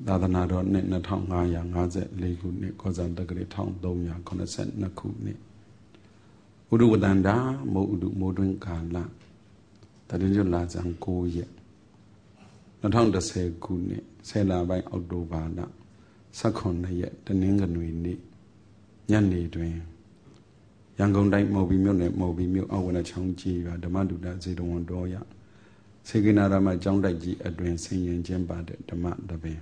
သာသနာတော်နှစ်2554ခုနှစ်ကောဇာတက္ကရာ1382ခုနှစ်ဥဒုဝတန္တာမိုးဥဒုမိုးတွင်ကာလတရင်းကျွလာဇန်9ရက်2010ခုနှစ်10လပိုင်းအောက်တိုဘာလ18ရက်တနင်္ဂနွေနေ့ညနေတွင်ရန်ကုန်တိုင်းမော်ဘီမြို့နယ်မော်ဘီမြို့အောက်ဝနချောင်းကြီးရွာဓမ္မဒုဒဇေတဝန်တော်ရစေကိနာရမကျောင်းတိုက်ကြီးအတွင်ဆင်ရင်ကျင်းပတဲ့ဓမ္မတပင်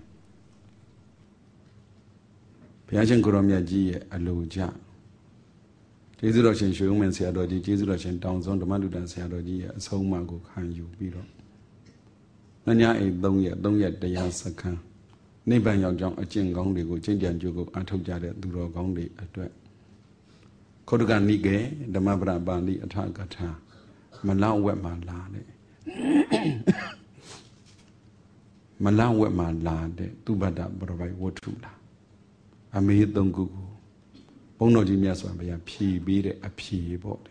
ဘုရားရှင်ကိုရောမြတ်ကြီးရဲ့အလိုကြကျေးဇူးတော်ရှင်ရွှေဦးမင်းဆရာတော်ကြီးကျေးဇူးတော်ရှင်တောင်စွန်းဓမ္မဒုဒဆရာတော်ကြီးရဲ့အဆုံးအမကိုခံယူပြီးတော့ညအိမ်3ရက်တရားစခန်းနိဗ္ဗာန်ရောက်ကြောင်းအကျင့်ကောင်းတွေကိုကျင့်ကြံကြိုးကိုအထောက်ကြတဲ့သူတော်ကောင်းတွေအတွက်ခောတကနိကေဓမ္မပဒပါဠိအထကထာမလဝက်မှာလာတဲ့မလဝက်မှာလာတဲ့သူဘဒ္ဒပရပိုက်ဝတ္ထုလာအမေ3ခုကိုဘုန်းတော်ကြီးမြတ်စွာဘုရားဖြည်ပေးတဲ့အဖြေပေါ့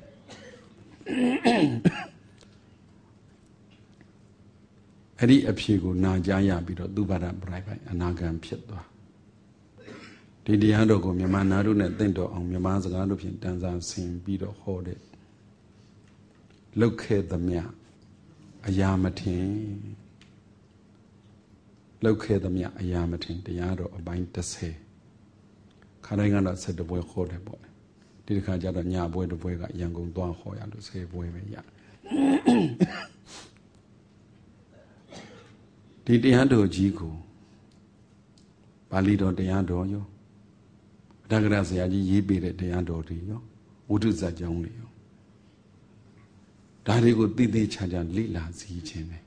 အဲ့ဒီအဖြေကိုနာကြားရပြီးတော့သူဘဒ္ဒပရပိုက်အနာဂံဖြစ်သွားဒီတရားတော်ကိုမြန်မာနာတို့နဲ့သင့်တော်အောင်မြန်မာစကားတို့ဖြင့်တန်ဆာဆင်ပြီးတော့ဟောတဲ့လုတ်ခဲ့သမျှအရာမထင်လုတ်ခဲ့သမျှအရာမထင်တရားတော်အပိုင်း30ခါတိုင်းကတော့7ပွဲခေါ်တယ်ပေါ့ဒီတစ်ခါကျတော့ညပွဲတစ်ပွဲကရန်ကုန်သွားခေါ်ရလို့10ပွဲပဲရဒီတရားတော်ကြီးကိုပါဠိတော်တရားတော်ရောတက္ကရာဆရာကြီးရေးပေးတဲ့တရားတော်တွေရောဝိတုဇတ်ကြောင်းတွေရောဒါတွေကိုသိသိချာချာလေ့လာစီခြင်းတယ်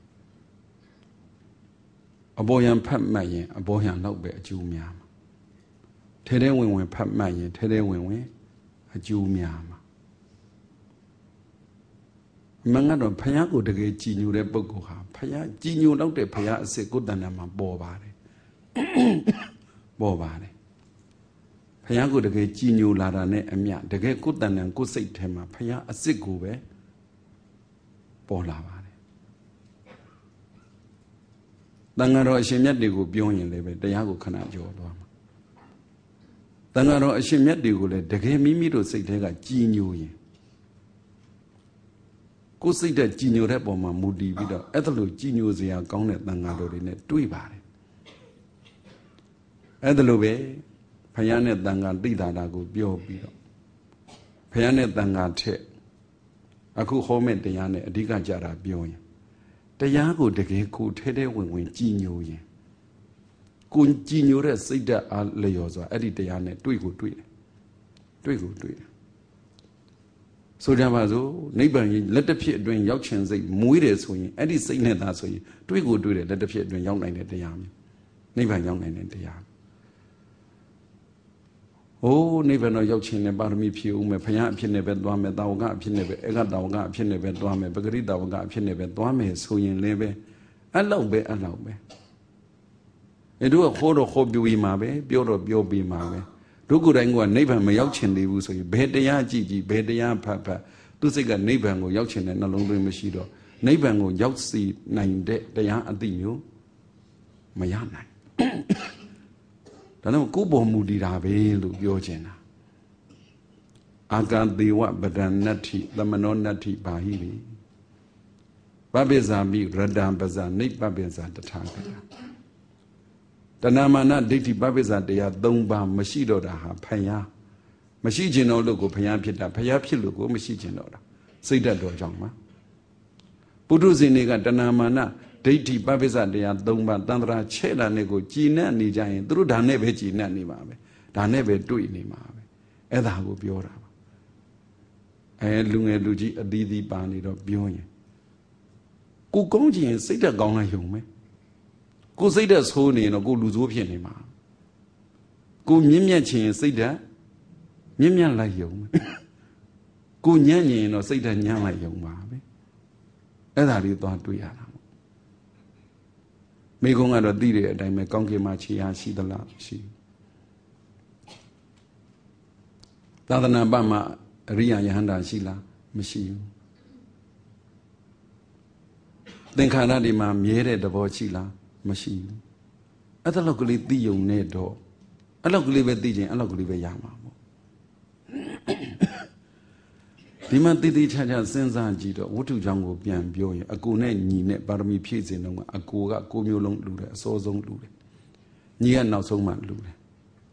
အပေါ်ယံဖတ်မှတ်ရင်အပေါ်ယံတော့ပဲအကျိုးများမှာထဲထဲဝင်ဝင်ဖတ်မှတ်ရင်ထဲထဲဝင်ဝင်အကျိုးများမှာမင်္ဂတော့ဖယားကိုတကယ်ကြည်ညိုတဲ့ပုဂ္ဂိုလ်ဟာဖယားကြည်ညိုတော့တဲ့ဖယားအစစ်ကိုယ်တဏ္ဍာမှာပေါ်ပါတယ်ပေါ်ပါတယ်ဖယားကိုတကယ်ကြည်ညိုလာတာနဲ့အမျှတကယ်ကိုယ်တဏ္ဍာကိုယ်စိတ်ထဲမှာဖယားအစစ်ကိုပဲပေါ်လာပါတယ်တန်ဃာတော်အရှင်မြတ်တွေကိုပြောရင်လည်းပဲတရားကိုခဏကြော်သွားမှာတန်ဃာတော်အရှင်မြတ်တွေကိုလည်းတကယ်မိမိတို့စိတ်ထဲကကြည်ညိုရင်ကိုယ်စိတ်တဲ့ကြည်ညိုတဲ့ပုံမှာမူတည်ပြီးတော့အဲ့ဒါလိုကြည်ညိုစရာကောင်းတဲ့တန်ဃာတော်တွေနဲ့တွေ့ပါတယ်အဲ့ဒါလိုပဲဘုရားနဲ့တန်ဃာသိတာကိုပြောပြီးတော့ဘုရားနဲ့တန်ဃာထက်အခုဟောမဲ့တရားနဲ့အဓိကကြတာပြောရင်တရားကိုတကယ်ကိုထဲထဲဝင်ဝင်ကြည်ညိုရင်ကိုကြည်ညိုတဲ့စိတ်ဓာတ်အားလျော်စွာအဲ့ဒီတရားနဲ့တွေ့ကိုတွေ့တယ်ဆိုကြပါစို့နိဗ္ဗာန်ကြီးလက်တစ်ဖြစ်အတွင်းရောက်ခြင်းစိတ်မွေးတယ်ဆိုရင်အဲ့ဒီစိတ်နဲ့သာဆိုရင်တွေ့ကိုတွေ့တယ်လက်တစ်ဖြစ်အတွင်းရောက်နိုင်တဲ့တရားမျိုးနိဗ္ဗာန်ရောက်နိုင်တဲ့တရားနိဗ္ဗာန်တော့ရောက်ခြင်းနဲ့ပါရမီဖြည့်ဦးမယ်ဘုရားအဖြစ်နဲ့ပဲသွားမယ်တာဝကအဖြစ်နဲ့ပဲဧကတာဝကအဖြစ်နဲ့ပဲသွားမယ်ပဂရိတာဝကအဖြစ်နဲ့ပဲသွားမယ်ဆိုရင်လည်းပဲအဲ့လောက်ပဲအဲ့တို့ကခေါ်တော့ခေါ်ပြပြီးမှာပဲပြောတော့ပြောပြီးမှာပဲတို့ကိုယ်တိုင်ကနိဗ္ဗာန်မရောက်ခြင်းသေးဘူးဆိုရင်ဘယ်တရားကြည့်ကြည့်ဘယ်တရားဖတ်သူစိတ်ကနိဗ္ဗာန်ကိုရောက်ခြင်းနဲ့နှလုံးသွင်းမရှိတော့နိဗ္ဗာန်ကိုရောက်စီနိုင်တဲ့တရားအသိမျိုးမရနိုင်ဒါတော့ကိုယ်ပေါ်မူတည်တာပဲလို့ပြောချင်တာအာကသေဝပဒံနတ္ထိသမနောနတ္ထိဘာဟိရိပပိဇာမိရတံပဇာနိဗ္ဗပိဇာတထာဂတတဏမာနဒိဋ္ဌိပပိဇာတရား3ပါးမရှိတော့တာဟာဖယားမရှိခြင်းတော့လို့ကိုဖယားဖြစ်တာဖယားဖြစ်လို့ကိုမရှိခြင်းတော့တာစိတ်ဓာတ်တော်ကြောင့်ပါပုထုဇဉ်တွေကတဏမာနဒိဋ္ဌိပပိစ္ဆတရား3ပါးတန်ត្រာချဲ့တာနဲ့ကိုကြည်နပ်နေကြရင်သူတို့ဒါနဲ့ပဲကြည်နပ်နေမှာပဲဒါနဲ့ပဲတွေ့နေမှာပဲအဲ့ဒါကိုပြောတာပါလူငယ်လူကြီးအသီးသီးပါနေတော့ပြောရင်ကိုကောင်းချင်စိတ်ဓာတ်ကောင်းလိုက်ရုံပဲကိုစိတ်ဓာတ်ဆိုးနေရင်တော့ကိုလူဆိုးဖြစ်နေမှာကိုမြင့်မြတ်ချင်စိတ်ဓာတ်မြင့်မြတ်လိုက်ရုံပဲကိုညံ့ရင်တော့စိတ်ဓာတ်ညံ့လိုက်ရုံပါပဲအဲ့ဒါလေးသွားတွေ့ရတာမိကုံးကတော့သိတဲ့အတိုင်းပဲကောင်းကင်မှာခြေအားရှိသလားရှိသာသနာ့ဘက်မှာအရိယာယဟန္တာရှိလားမရှိဘူးသင်္ခါရတွေမှာမြဲတဲ့သဘောရှိလားမရှိဘူးအဲ့ဒါလောက်ကလေးသိယုံနဲ့တော့အဲ့လောက်ကလေးပဲသိခြင်းအဲ့လောက်ကလေးပဲရမှာပေါ့ဒီမှာတည်တည်ချာချာစဉ်းစားကြည့်တော့ဝတ္ထုကြောင့်ကိုပြန်ပြောရင်အကိုနဲ့ညီနဲ့ပါရမီဖြည့်စင်တော့အကိုကကိုမျိုးလုံးလူတယ်အစောဆုံးလူတယ်ညီကနောက်ဆုံးမှလူတယ်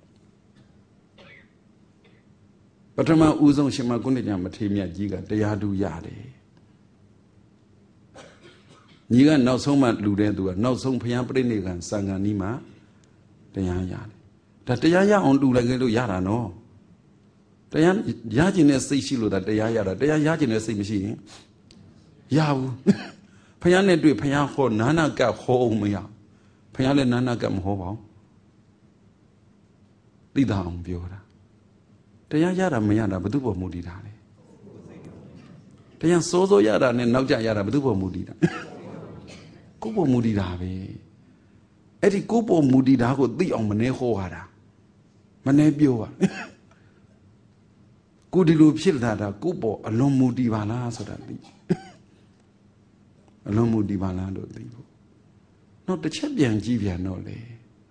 ပထမဦးဆုံးရှင်မကုဏ္ဏညာမထေရမြတ်ကြီးကတရားတူရတယ်ညီကနောက်ဆုံးမှလူတဲ့သူကနောက်ဆုံးဘုရားပြိဋိကံစံဃာနီးမှာတရားရတယ်ဒါတရားရအောင်လူလိုက်ကြလို့ရတာနော်တရားရခြင်းနဲ့စိတ်ရှိလို့ဒါတရားရတာတရားရခြင်းနဲ့စိတ်မရှိရင်ရဘူးဘုရားနဲ့တွေ့ဘုရားဟောနာနာကဟောအောင်မရဘုရားလည်းနာနာကမဟောပါဘူးသိတာအောင်ပြောတာတရားရတာမရတာဘယ်သူ့ပေါ်မူတည်တာလဲတရားစိုးစိုးရတာနဲ့နောက်ကြရတာဘယ်သူ့ပေါ်မူတည်တာကိုယ့်ပေါ်မူတည်တာပဲအဲ့ဒီကိုယ့်ပေါ်မူတည်တာကိုသိအောင်မနှဲဟောရတာမနှဲပြောရကိုဒီလိုဖြစ်လာတာကိုယ့်ပေါ်အလွန်မူတည်ပါလားဆိုတာသိအလွန်မူတည်ပါလားလို့သိဖို့နောက်တစ်ချက်ပြန်ကြည့်ပြန်တော့လေ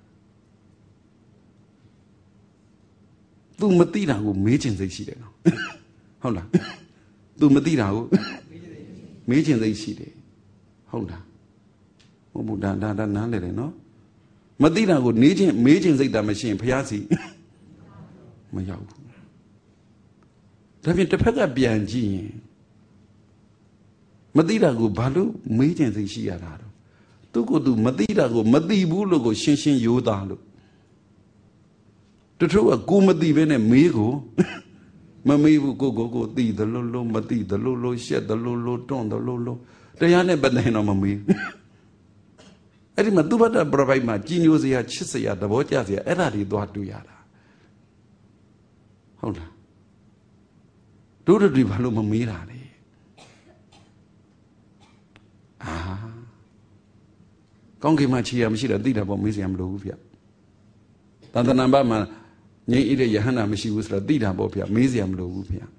သူမသိတာကိုမေးချင်စိတ်ရှိတယ်နော်ဟုတ်လားသူမသိတာကိုမေးချင်စိတ်ရှိတယ်ဟုတ်လားဟုတ်ဘူးဒါနားလေတယ်နော်မသိတာကိုမေးချင်စိတ်တာမရှိရင်ဘုရားစီမရောက်ဘူးဒါဖြင့်တစ်ဖက်ကပြန်ကြည့်ရင်မသိတာကိုဘာလို့မေးချင်စိတ်ရှိရတာတော့သူကိုယ်သူမသိတာကိုမသိဘူးလို့ကိုရှင်းရှင်းရိုးသားလို့တချို့ကကိုမသိဘဲနဲ့မေးကိုမမေးဘူးကိုသိသလိုလိုမသိသလိုလိုရှက်သလိုလိုတွန့်သလိုလိုတရားနဲ့ပတ်သက်တော့မမေးအဲ့ဒီမှာသူဘတ်တပရပိုက်မှာကြီးညိုစရာချစ်စရာသဘောကျစရာအဲ့ဒါတွေသွားတွေ့ရတာဟုတ်လားတို့တွေဘာလို့မမေးတာလဲကောင်းကင်မှာခြေရမရှိတာသိတာပေါ့မေးစရာမလိုဘူးဗျသန္တနာဘမှာငြိမ်းအေးတဲ့ယဟန္တာမရှိဘူးဆိုတော့သိတာပေါ့ဗျမေးစရာမလိုဘူးဗျ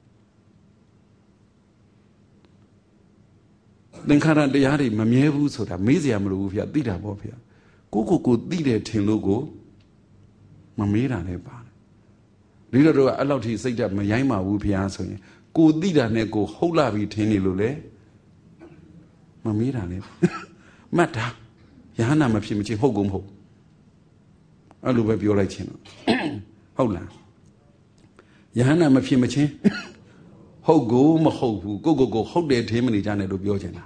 သင်္ခါရတရားတွေမမြဲဘူးဆိုတာမေးစရာမလိုဘူးဗျသိတာပေါ့ဗျကိုသိတယ်ထင်လို့ကိုမမေးတာလည်းပါတယ်ဒီတော့အဲ့လောက်ထိစိတ်ဓာတ်မရိုင်းပါဘူးဗျာဆိုရင်ကိုသိတာနဲ့ကိုဟုတ်လာပြီထင်နေလို့လေမမေးတာလည်းမှတ်တာယဟန္တာမဖြစ်မချင်းဟုတ်ကုန်မဟုတ်အဲ့လိုပဲပြောလိုက်ခြင်းတော့ဟုတ်လားယဟန္တာမဖြစ်မချင်းဟုတ်ကိုမဟုတ်ဘူးကိုဟုတ်တယ်ထင်မနေကြနဲ့လို့ပြောချင်တာ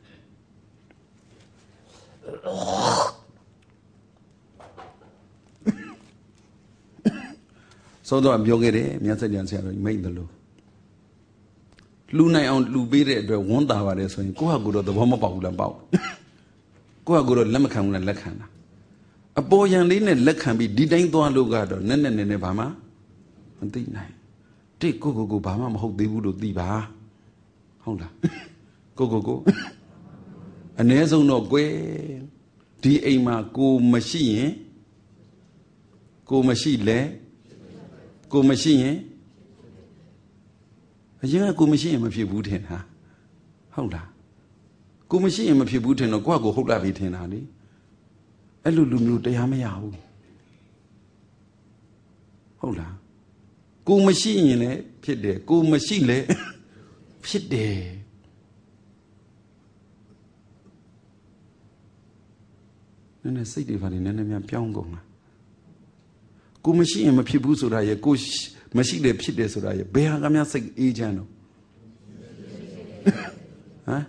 သောတော့ပြောခဲ့တယ်မြတ်စွာဘုရားဆရာတော်မိတ်တယ်လို့လူနိုင်အောင်လူပေးတဲ့အတွက်ဝန်းတာပါတယ်ဆိုရင်ကိုယ့်ဟာကိုယ်တော့သဘောမပေါက်ဘူးလားပေါက်ကိုယ့်ဟာကိုယ်တော့လက်မခံဘူးလားလက်ခံတာအပေါ်ယံလေးနဲ့လက်ခံပြီးဒီတိုင်းသွားလို့ကတော့နည်းဘာမှမသိနိုင်တိကိုဘာမှမဟုတ်သေးဘူးလို့သိပါဟုတ်လားကိုအ ਨੇ ဆုံးတော့ကွယ်ဒီအိမ်မှာကိုမရှိရင်ကိုမရှိလဲကိုမရှိရင်အရင်ကကိုမရှိရင်မဖြစ်ဘူးထင်တာဟုတ်လားကိုမရှိရင်မဖြစ်ဘူးထင်တော့ကိုယ့်ကိုဟုတ်လာပြီထင်တာလေအဲ့လိုလူမျိုးတရားမရဘူးဟုတ်လားကိုမရှိရင်လည်းဖြစ်တယ်ကိုမရှိလည်းဖြစ်တယ်နည်းနည်းစိတ်တွေပါနေနည်းနည်းများပြောင်းကုန်လားကိုမရှိရင်မဖြစ်ဘူးဆိုတာရဲ့ကိုမရှိတယ်ဖြစ်တယ်ဆိုတာရဲ့ဘယ်ဟာကများစိတ်အေးချမ်းတော့ဟမ်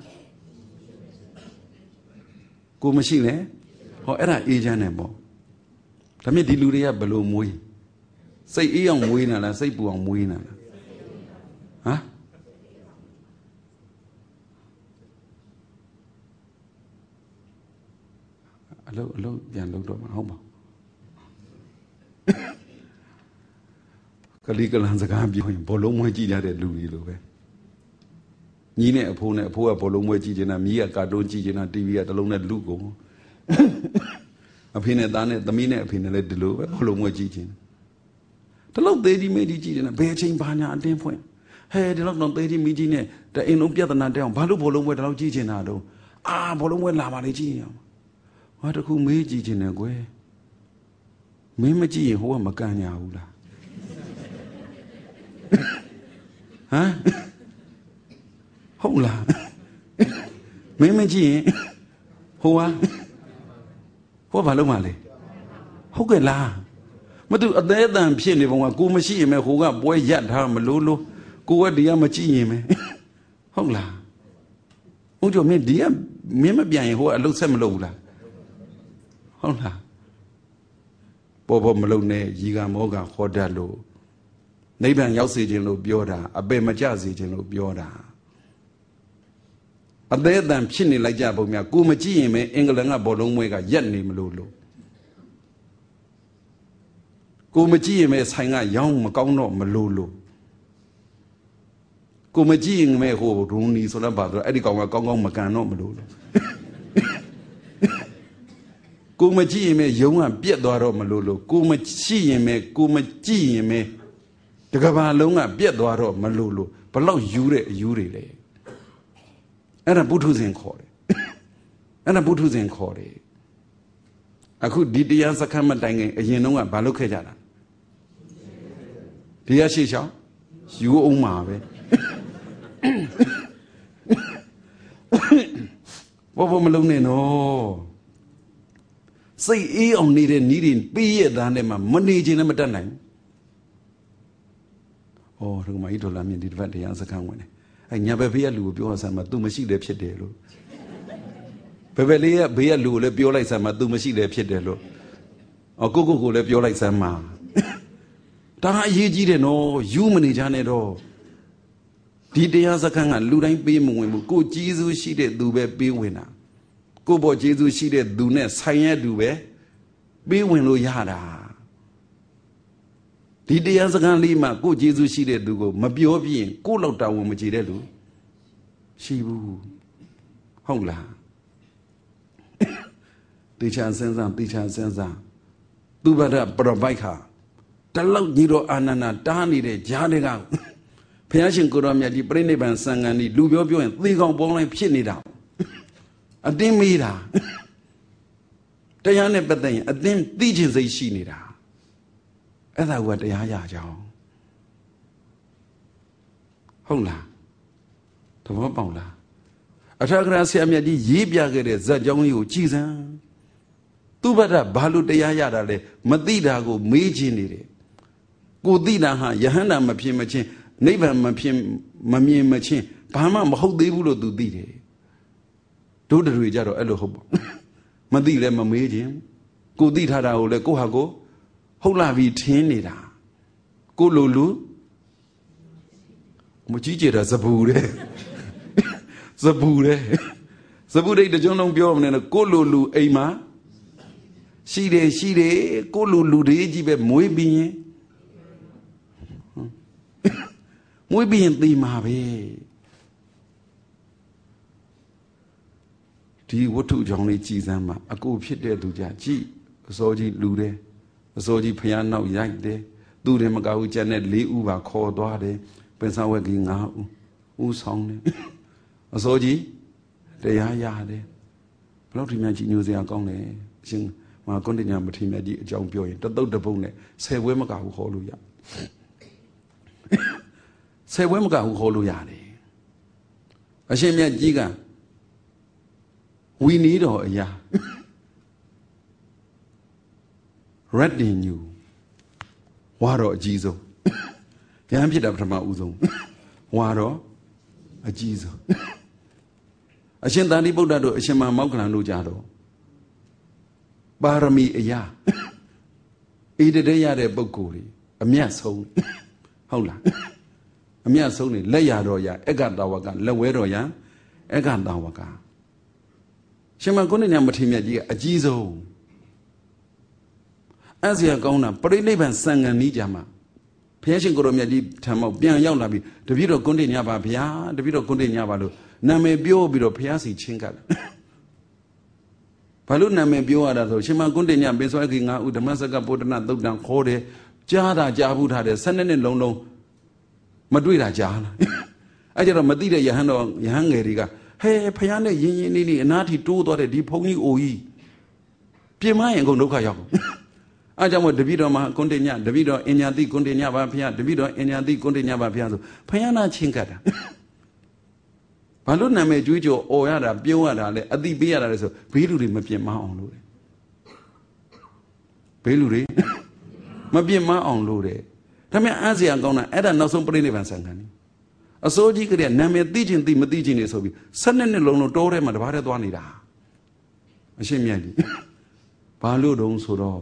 ကိုမရှိလဲဟောအဲ့ဒါအေးချမ်းတယ်ပေါ့ဒါမြင့်ဒီလူတွေကဘယ်လိုမွေးစိတ်အေးအောင်မွေးနာလားစိတ်ပူအောင်မွေးနာလားဟမ်အလုံးပြန်လုပ်တော့မှာဟုတ်ပါကလေးကလန်စကားပြောရင်ဘောလုံးမွေးကြည့်ရတဲ့လူတွေလိုပဲညီနဲ့အဖိုးကဘောလုံးမွေးကြည့်နေတာမြီးကကာတွန်းကြည့်နေတာ TV ကတလုံးနဲ့လူကုန်အဖေနဲ့သားနဲ့သမီးနဲ့အဖေနဲ့လည်းဒီလိုပဲဘောလုံးမွေးကြည့်ခြင်းဒီလောက်သေးကြီးမေးကြီးကြည့်နေတာဘယ်အချိန်ဘာညာအတင်းဖွင့်ဟဲဒီလောက်တော့သေးကြီးမိကြီးနဲ့တအိမ်လုံးပြဿနာတက်အောင်ဘာလို့ဘောလုံးမွေးဒီလောက်ကြည့်ချင်တာတော့ဘောလုံးမွေးလာပါလေကြည့်ရအောင်ဟာတခုမေးကြည့်ခြင်းနဲ့ကွယ်မင်းမကြည့်ရင်ဟိုကမကန်ညာဘူးလားဟမ်ဟုတ်လားမင်းမကြည့်ရင်ဟိုဘာလုံးမလဲဟုတ်ကဲ့လားမတူအသေးအတန်ဖြစ်နေပုံကကိုမရှိရင်မဲဟိုကပွဲရက်ထားမလို့လို့ကိုကဒီကမကြည့်ရင်မဲဟုတ်လားဦးကျော်မင်းဒီကမင်းမပြန်ရင်ဟိုကအလုပ်ဆက်မလုပ်ဘူးလားဟုတ်လားပေါ်မလုံနဲ့ရီကမောကခေါ်တတ်လို့နိဗ္ဗာန်ရောက်စေခြင်းလို့ပြောတာအပယ်မကျစေခြင်းလို့ပြောတာအသေးအတန်ဖြစ်နေလိုက်ကြပုံများကိုမကြည့်ရင်ပဲအင်္ဂလန်ကဘောလုံးမွဲကရက်နေမလို့ကိုမကြည့်ရင်ပဲဆိုင်ကရောင်းမကောင်းတော့မလို့ကိုမကြည့်ရင်ပဲဟိုရူနီဆိုတော့ပါတော့အဲ့ဒီကောင်ကကောင်းကောင်းမကန်တော့မလို့ကိုမကြည့်ရင်ပဲယုံကပြက်သွားတော့မလို့ကိုမကြည့်ရင်ပဲကိုမကြည့်ရင်ပဲတကဘာလုံးကပြက်သွားတော့မလို့ဘလောက်ယူတဲ့အယူတွေလေအဲ့ဒါပုထုဇဉ်ခေါ်တယ်အဲ့ဒါပုထုဇဉ်ခေါ်တယ်အခုဒီတရားစခန်းမတိုင်ခင်အရင်တုန်းကဘာလုပ်ခဲ့ကြတာဒီရရှိချောင်းယူအောင်မှာပဲဘောမလုံးနဲ့နော်စိတ်အေးအောင်နေတဲ့နီးတွေပေးရတဲ့နဲ့မှမနေခြင်းနဲ့မတတ်နိုင်ဘူးဩဒုက္ခမကြီးဒေါ်လာမြင့်ဒီတစ်ပတ်တရားစခန်းဝင်တယ်အဲ့ညာဘက်ဘေးကလူကိုပြောဆမ်းမှာ तू မရှိတယ်ဖြစ်တယ်လို့ဘယ်လေးကဘေးကလူကိုလည်းပြောလိုက်ဆမ်းမှာ तू မရှိတယ်ဖြစ်တယ်လို့ကိုလည်းပြောလိုက်ဆမ်းမှာဒါကအရေးကြီးတယ်နော်ယူမနေကြနဲ့တော့ဒီတရားစခန်းကလူတိုင်းပေးမဝင်ဘူးကိုကျေးဇူးရှိတဲ့သူပဲပေးဝင်တာကိုပေါ်ကျေးဇူးရှိတဲ့သူနဲ့ဆိုင်ရသူပဲပေးဝင်လို့ရတာဒီတရားစခန်းလေးမှာကိုကျေးဇူးရှိတဲ့သူကိုမပြောပြရင်ကိုလောက်တာဝန်မကြည့်တဲ့လူရှိဘူးဟုတ်လားတေချာစဉ်းစားသူဘဒပရပိုက်ခါတလောက်ကြီးတော့အာနန္ဒတားနေတဲ့ကြားတွေကဘုရားရှင်ကိုရောမြတ်ဒီပြိဋိဘံစံဃန်ဒီလူပြောရင်သေကောင်ပေါင်းလိုက်ဖြစ်နေတာအတင်းမေးတာတရားနဲ့ပတ်သက်ရင်အတင်းသိခြင်းစိတ်ရှိနေတာအဲ့ဒါကတရားရကြအောင်ဟုတ်လားသဘောပေါက်လားအထာဂရဆရာမြတ်ကြီးရေးပြခဲ့တဲ့ဇတ်ကြောင်းလေးကိုကြည်စမ်းသူဘဒဘာလို့တရားရတာလဲမသိတာကိုမေးခြင်းနေတယ်ကိုသိတာဟာယဟန္တာမဖြစ်မချင်းနိဗ္ဗာန်မဖြစ်မမြင်မချင်းဘာမှမဟုတ်သေးဘူးလို့သူသိတယ်တို့တွေကြတော့အဲ့လိုဟုတ်ပေါ့မသိလဲမမေးခြင်းကိုသိထားတာကိုလဲကိုဟာကိုဟုတ်လာပြီထင်းနေတာကိုလိုလူမကြီးကြတာဇဘူတဲ့ဇဘူဒိတ်တကြုံလုံးပြောမနေနဲ့ကိုလိုလူအိမ်မှာရှိတယ်ကိုလိုလူတွေကြီးပဲမွေးပြီးရင်သိမှာပဲဒီဝတ္ထုကြောင့်လေးကြည်စမ်းမှာအကိုဖြစ်တဲ့သူကြကြည်အစောကြီးလူတယ်အစောကြီးဖျားနောက်ရိုက်တယ်သူတယ်မကဘူးကျန်တဲ့၄ဦးပါခေါ်သွားတယ်ပင်စားဝက်ကြီး၅ဦးဆောင်တယ်အစောကြီးတရားရတယ်ဘယ်လောက်ဒီများကြီးညိုစရာကောင်းတယ်အရှင်မဟာကွန်တညာမထေရမြတ်ကြီးအကြောင်းပြောရင်တသုတ်တပုတ်နဲ့10ပွဲမကဘူးခေါ်လို့ရ10ပွဲမကဘူးခေါ်လို့ရတယ်အရှင်မြတ်ကြီးကဝီနီးတော်အရာရက်တင်ညူဝါတော့အကြီးဆုံးဗျာဖြစ်တာပထမဦးဆုံးဝါတော့အကြီးဆုံးအရှင်သာရိပုတ္တတို့အရှင်မောက္ခလန်တို့ကြတော့ပါရမီအရာဣတရေရတဲ့ပုဂ္ဂိုလ်တွေအမြတ်ဆုံးဟုတ်လားအမြတ်ဆုံးနေလက်ရတော်ရအက္ခတာဝကလက်ဝဲတော်ရအက္ခတာဝကရှင်မကုဏ္ဏမထေရမြတ်ကြီးကအကြီးဆုံးအဲ့စရာကောင်းတာပရိနိဗ္ဗာန်စံဃန်နီးကြမှာဘုရားရှင်ကိုရောမြတ်ကြီးထံမှာပြန်ရောက်လာပြီးတပည့်တော်ကုဏ္ဏညပါဗျာတပည့်တော်ကုဏ္ဏညပါလို့နာမည်ပြောပြီးတော့ဘုရားစီချင်းကပ်လာဘာလို့နာမည်ပြောရတာဆိုရှင်မကုဏ္ဏညပေစွဲကြီး၅ဦးဓမ္မစကဗုဒ္ဓနာသုတ်တံခေါ်တယ်ကြားဘူးထားတယ်12နှစ်လုံးမတွေ့တာကြားလားအဲ့ကြတော့မသိတဲ့ယဟန်ငယ်တွေကဟဲဖယားနဲ့ရင်းနေအနားထိတိုးသွားတဲ့ဒီဘုန်းကြီးအိုကြီးပြင်မရင်အကုန်ဒုက္ခရောက်အားကြောင့်မို့တပည့်တော်မှာကွန်တင်ညတပည့်တော်အညာတိကွန်တင်ညပါဖျားတပည့်တော်အညာတိကွန်တင်ညပါဖျားဆိုဖယားနာချင်းကတ်တာဘာလို့နာမည်ကြွေးကြော်អော်ရတာပြုံးရတာလဲအတိပေးရတာလဲဆိုဘေးလူတွေမပြစ်မအောင်လို့ဘေးလူတွေမပြစ်မအောင်လို့တဲ့ဒါမှအားစရာကောင်းတာအဲ့ဒါနောက်ဆုံးပြိဋိဘံဆံခံနေအစိုးကြီးကလေးနာမည်သိချင်းသိမသိချင်းနေဆိုပြီး12နှစ်လုံးလုံးတိုးထဲမှာတပါးတည်းသွားနေတာအရှင်းမြတ်ကြီးဘာလို့တုံးဆိုတော့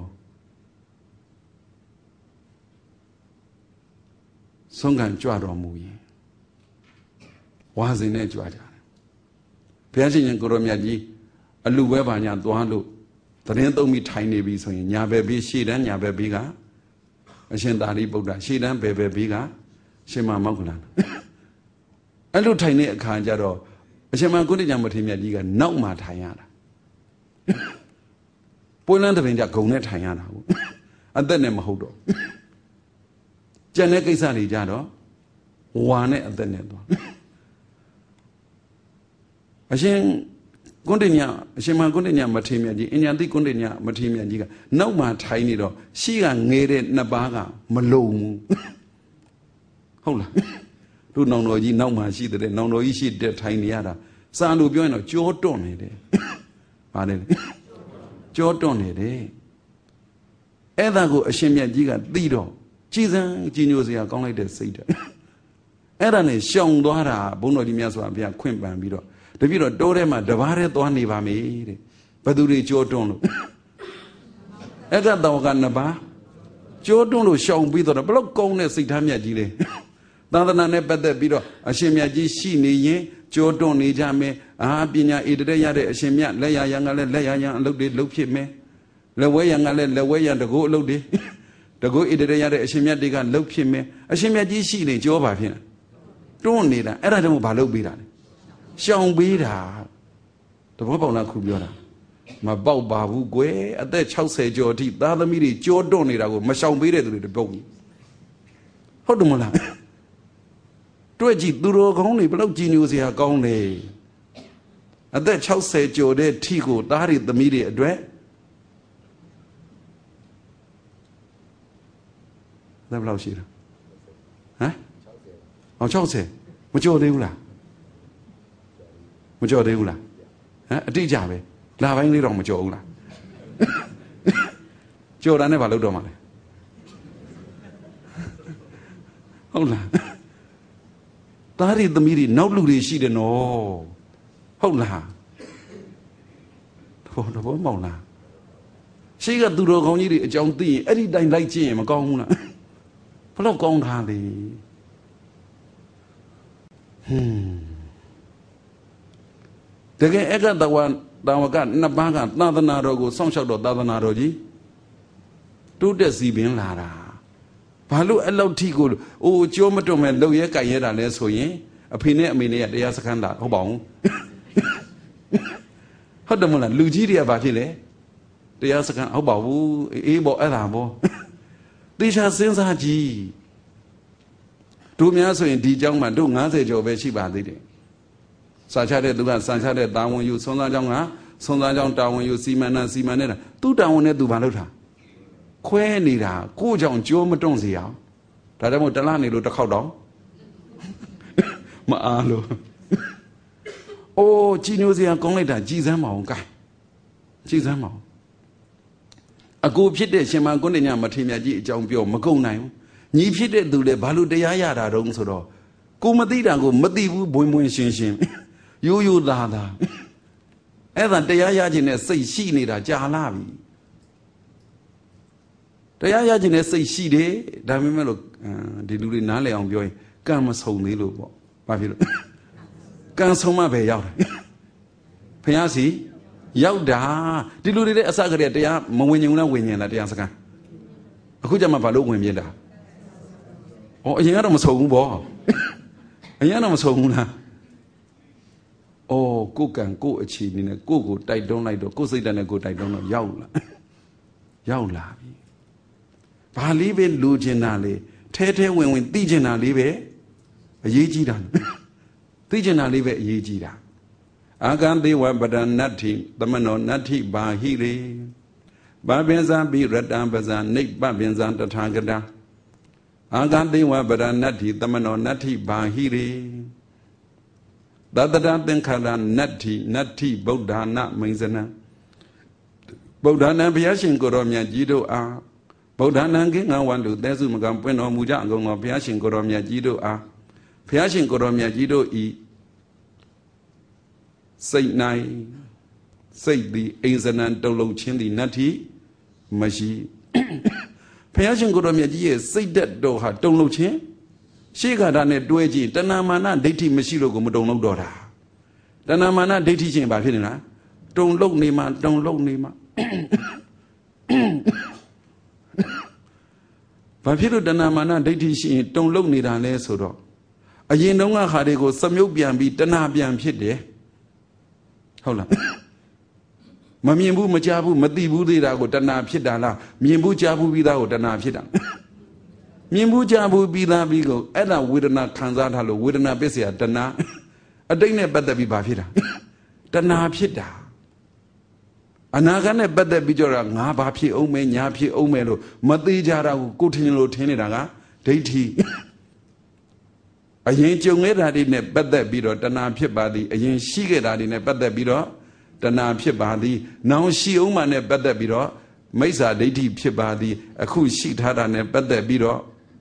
ဆုံးခံကြွတော်မူရင်ဝါစင်နဲ့ကြွကြတယ်ဘုရားရှင်ကိုရောမြတ်ကြီးအလူပဲပါညာသွားလို့သတင်းသုံးပြီးထိုင်နေပြီဆိုရင်ညာဘက်ဘေးရှေ့တန်းညာဘက်ဘေးကအရှင်သာရိပုတ္တရှေ့တန်းဘယ်ဘက်ဘေးကရှင်မမောက္ခလန်အဲ့လိုထိုင်တဲ့အခါကျတော့အရှင်မကုဋ္ဌိညာမထေရမြတ်ကြီးကနောက်မှထိုင်ရတာပွင့်လန်းတဲ့ပင်ကြဂုံနဲ့ထိုင်ရတာဟုတ်အသက်နဲ့မဟုတ်တော့ကြံတဲ့ကိစ္စတွေကြတော့ဝါနဲ့အသက်နဲ့သွားအရှင်ကုဋ္ဌိညာအရှင်မကုဋ္ဌိညာမထေရမြတ်ကြီးအညာတိကုဋ္ဌိညာမထေရမြတ်ကြီးကနောက်မှထိုင်နေတော့ရှေ့ကငဲတဲ့နှစ်ပါးကမလုံဘူးဟုတ်လားတို့နောင်တော်ကြီးနောက်မှရှိတဲ့နောင်တော်ကြီးရှိတဲ့ထိုင်နေရတာစာလို့ပြောရင်တော့ကြောတွန့်နေတယ်ဗါတယ်ကြောတွန့်နေတယ်အဲ့ဒါကိုအရှင်မြတ်ကြီးကသိတော့ကြည်စံကြည်ညိုစရာကောင်းလိုက်တဲ့စိတ်တဲ့အဲ့ဒါနဲ့ရှောင်သွားတာဘုန်းတော်ကြီးမြတ်စွာဘုရားခွင့်ပန်ပြီးတော့တပြည့်တော့တိုးထဲမှာတပါးတည်းသွားနေပါမေတဲ့ဘသူတွေကြောတွန့်လို့အဲ့ကတောကနှစ်ပါးကြောတွန့်လို့ရှောင်ပြီးတော့ဘလို့ကောင်းတဲ့စိတ်ထားမြတ်ကြီးလေသာသနာနဲ့ပတ်သက်ပြီးတော့အရှင်မြတ်ကြီးရှိနေရင်ကြောတွန့်နေကြမယ်ပညာဣတရေရတဲ့အရှင်မြတ်လက်ရရံကလည်းလက်ရရံအလုပ်တွေလုပ်ဖြစ်မယ်လက်ဝဲရံကလည်းလက်ဝဲရံတကူအလုပ်တွေတကူဣတရေရတဲ့အရှင်မြတ်တွေကလုပ်ဖြစ်မယ်အရှင်မြတ်ကြီးရှိနေကြောပါဖြင့်တွန့်နေတာအဲ့ဒါကြောင့်ဘာလုပ်ပေးတာလဲရှောင်ပေးတာတဘောပေါက်လားခုပြောတာမပေါက်ပါဘူးကွယ်အသက်60ကျော်အထိသားသမီးတွေကြောတွန့်နေတာကိုမရှောင်ပေးတဲ့သူတွေတပုတ်ဟုတ်တယ်မလားတွေ့ကြည့်သူတော်ကောင်းတွေဘယ်လောက်ကြည်ညိုစရာကောင်းလဲအသက်60ကျော်တဲ့ထိကိုသားတွေသမီးတွေအတွက်ဘယ်လောက်ရှိတာဟမ်60မကျော်သေးဘူးလားမကျော်သေးဘူးလားအတိအကျပဲလာပိုင်းလေးတော့မကျော်ဘူးလားကျော်တာနဲ့ဘာလုပ်တော့မှာလဲဟုတ်လားသားရီသမီးတွေနောက်လူတွေရှိတယ်နော်ဟုတ်လားတဘောမောင်လားရှိကသူတော်ကောင်းကြီးတွေအကြောင်းသိရင်အဲ့ဒီတိုင်လိုက်ကြည့်ရင်မကောင်းဘူးလားဘလို့ကောင်းထားလေတကယ်အကတဝကနှစ်ပါးကသာသနာတော်ကိုစောင့်ရှောက်တော့သာသနာတော်ကြီးတိုးတက်စီပင်လာတာဘာလို့အဲ့လောက်ထိကိုအိုးကြောမတွတ်မဲ့လှုပ်ရဲကြိုင်ရဲတာလဲဆိုရင်အဖေနဲ့အမေနဲ့ကတရားစခန်းလာဟုတ်ပါဘူးဟုတ်တယ်မလားလူကြီးတွေကဘာဖြစ်လဲတရားစခန်းဟုတ်ပါဘူးအေးပေါ့အဲ့ဒါပေါ့တေချာစဉ်းစားကြည့်တို့များဆိုရင်ဒီเจ้าမှာတို့90ကျော်ပဲရှိပါသေးတယ်စာချတဲ့သူကစာချတဲ့တာဝန်ယူဆုံးသားเจ้าကဆုံးသားเจ้าတာဝန်ယူစီမံနေတာသူ့တာဝန်နဲ့သူဘာလုပ်တာခွဲနေတာကိုကြောင့်ကြိုးမတွန့်စေအောင်ဒါကြောင့်မို့တလားနေလို့တစ်ခေါက်တော့မအားလို့အိုးကြည်ညိုစရာကောင်းလိုက်တာကြည်စမ်းမအောင်ကဲကြည်စမ်းမအောင်အကိုဖြစ်တဲ့ရှင်မကုဋ္ဌိညာမထေရမြတ်ကြီးအကြောင်းပြောမကုန်နိုင်ဘူးညီဖြစ်တဲ့သူလည်းဘာလို့တရားရတာတုံးဆိုတော့ကိုမသိတာကိုမသိဘူးဘွင်ဘွင်ရှင်းရှင်းရိုးရိုးသားသားအဲ့ဒါတရားရခြင်းနဲ့စိတ်ရှိနေတာကြာလာပြီတရားရခြင်းနဲ့စိတ်ရှိတယ်ဒါပေမဲ့လို့ဒီလူတွေနားလည်အောင်ပြောရင်ကံမဆုံသေးလို့ပေါ့ဘာဖြစ်လို့ကံဆုံးမှပဲရောက်တယ်ဘုရားစီရောက်တာဒီလူတွေလည်းအစကတည်းကတရားမဝင်ញုံလားဝင်ញင်လားတရားစကားအခုကျမှဘာလို့ဝင်ပြတာဩအရင်ကတော့မဆုံဘူးပေါ့အရင်ကတော့မဆုံဘူးလားဩကိုကံကိုအခြေအနေနဲ့ကိုတိုက်တွန်းလိုက်တော့ကိုစိတ်ဓာတ်နဲ့ကိုတိုက်တွန်းတော့ရောက်လာပြီဘာလေးပဲလူကျင်တာလေထဲဝင်သိကျင်တာလေးပဲအရေးကြီးတာသိကျင်တာလေးပဲအရေးကြီးတာအာကံသေးဝပဒနတ္ထိသမနောနတ္ထိဘာဟိရေဘာပင်စံပိရတံပဇံနိဗ္ဗပင်စံတထာဂတံအာဂတိဝဗရဏတ္ထိသမနောနတ္ထိဘာဟိရေသတ္တရသင်္ခါရနတ္ထိဗုဒ္ဓနာမိန်စနံဗုဒ္ဓနာဘုရားရှင်ကိုရောမြတ်ကြီးတို့အားဗုဒ္ဓနာကင်းငါဝန်လူသဲစုမကံပွင့်တော်မူကြအကုန်သောဘုရားရှင်ကိုရောမြတ်ကြီးတို့အားဘုရားရှင်ကိုရောမြတ်ကြီးတို့ဤစိတ်၌စိတ်သည်အိမ်စနံတုံလုံးချင်းသည်နတ္ထိမရှိဘုရားရှင်ကိုရောမြတ်ကြီးရဲ့စိတ်သက်တော်ဟာတုံလုံးချင်းရှေးကတာနဲ့တွဲကြည့်တဏမာနဒိဋ္ဌိမရှိလို့ကိုမတုံလုံးတော့တာတဏမာနဒိဋ္ဌိချင်းဘာဖြစ်နေလားတုံလုံးနေမှာတုံလုံးနေမှာဘာဖြစ်လို့တဏမာနဒိဋ္ဌိရှိရင်တုံလုံးနေတာလဲဆိုတော့အရင်တုန်းကခါတွေကိုစမြုပ်ပြန်ပြီးတဏပြန်ဖြစ်တယ်ဟုတ်လားမမြင်ဘူးမကြားဘူးမသိဘူးသေးတာကိုတဏဖြစ်တာလားမြင်ဘူးကြားဘူးပြီးသားကိုတဏဖြစ်တာမြင်ဘူးကြားဘူးပြီးသားပြီးကိုအဲ့ဒါဝေဒနာခံစားထားလို့ဝေဒနာပစ္စယတဏအတိတ်နဲ့ပတ်သက်ပြီးဘာဖြစ်တာတဏဖြစ်တာအနာဂတ်နဲ့ပတ်သက်ပြီးကြတော့ငါဘာဖြစ်အောင်မဲညာဖြစ်အောင်မဲလို့မသေးကြတာကိုထင်လို့ထင်နေတာကဒိဋ္ဌိအရင်ကြုံခဲ့တာတွေနဲ့ပတ်သက်ပြီးတော့တဏဖြစ်ပါသည်အရင်ရှိခဲ့တာတွေနဲ့ပတ်သက်ပြီးတော့တဏဖြစ်ပါသည်နောင်ရှိအောင်မှနဲ့ပတ်သက်ပြီးတော့မိစ္ဆာဒိဋ္ဌိဖြစ်ပါသည်အခုရှိထားတာနဲ့ပတ်သက်ပြီးတော့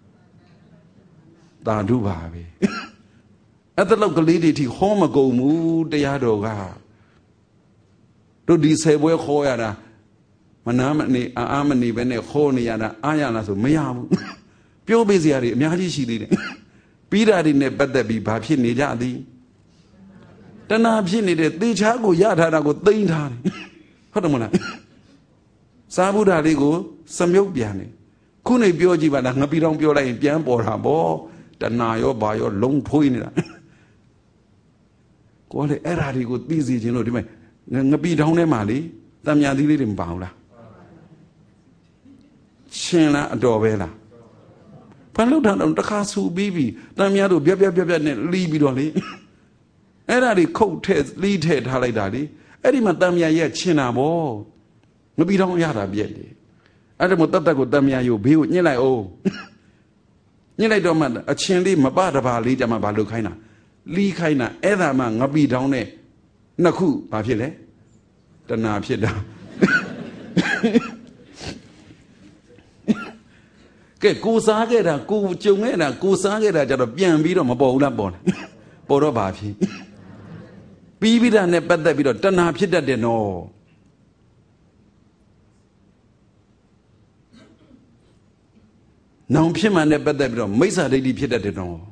သာဓုပါပဲအဲ့ဒါလောက်ကလေးတွေထိဟောမကုန်ဘူးတရားတော်ကတို့ဒီဆယ်ပွဲခေါ်ရတာမနာမနေအာမနေပဲနဲ့ခေါ်နေရတာအားရလားဆိုမရဘူးပြောပေးစရာတွေအများကြီးရှိသေးတယ်ပြီးတာတွေနဲ့ပတ်သက်ပြီးဘာဖြစ်နေကြသည်တဏှာဖြစ်နေတဲ့သေချာကိုရထားတာကိုသိမ့်ထားတယ်ဟုတ်တယ်မလားစာဗုဒ္ဓလေးကိုစမြုပ်ပြန်တယ်ခုနေပြောကြည့်ပါလားငပိတောင်ပြောလိုက်ရင်ပြန်ပေါ်တာဗောတဏှာရောဘာရောလုံးဖွေးနေတာကိုယ်လေအဲ့ဓာတွေကိုသိစေခြင်းလို့ဒီမဲ့ငပိတောင်ထဲမှာလေတံမြာသီးလေးတွေမပါဘူးလားရှင်လားအတော်ပဲလားဖန်လို့တော့တခါဆူပြီးပြီတံမြာတို့ပြက်နဲ့လီးပြီးတော့လေအဲ့ဓာတွေခုတ်ထဲလီးထဲထားလိုက်တာလေအဲ့ဒီမှာတံမြာရဲ့ချင်းတာဗောငပိတောင်ရတာပြက်တယ်အဲ့ဒါမို့တတ်ကိုတံမြာယူဘေးကိုညှစ်လိုက်အောင်ညှစ်လိုက်တော့မှအချင်းလေးမပတပါလေးကြမှာဘာလို့ခိုင်းတာလီးခိုင်းတာအဲ့ဒါမှငပိတောင်နဲ့နှစ်ခုဘာဖြစ်လဲတဏှာဖြစ်တာကဲကိုစားခဲ့တာကိုကြုံခဲ့တာကိုစားခဲ့တာကြတော့ပြန်ပြီးတော့မပေါ်ဘူးလားပေါ်တယ်ပေါ်တော့ဘာဖြစ်ပြီးပြီးတာနဲ့ပတ်သက်ပြီးတော့တဏှာဖြစ်တတ်တယ်နော်နောင်ဖြစ်မှနဲ့ပတ်သက်ပြီးတော့မိစ္ဆာဒိဋ္ဌိဖြစ်တတ်တယ်နော်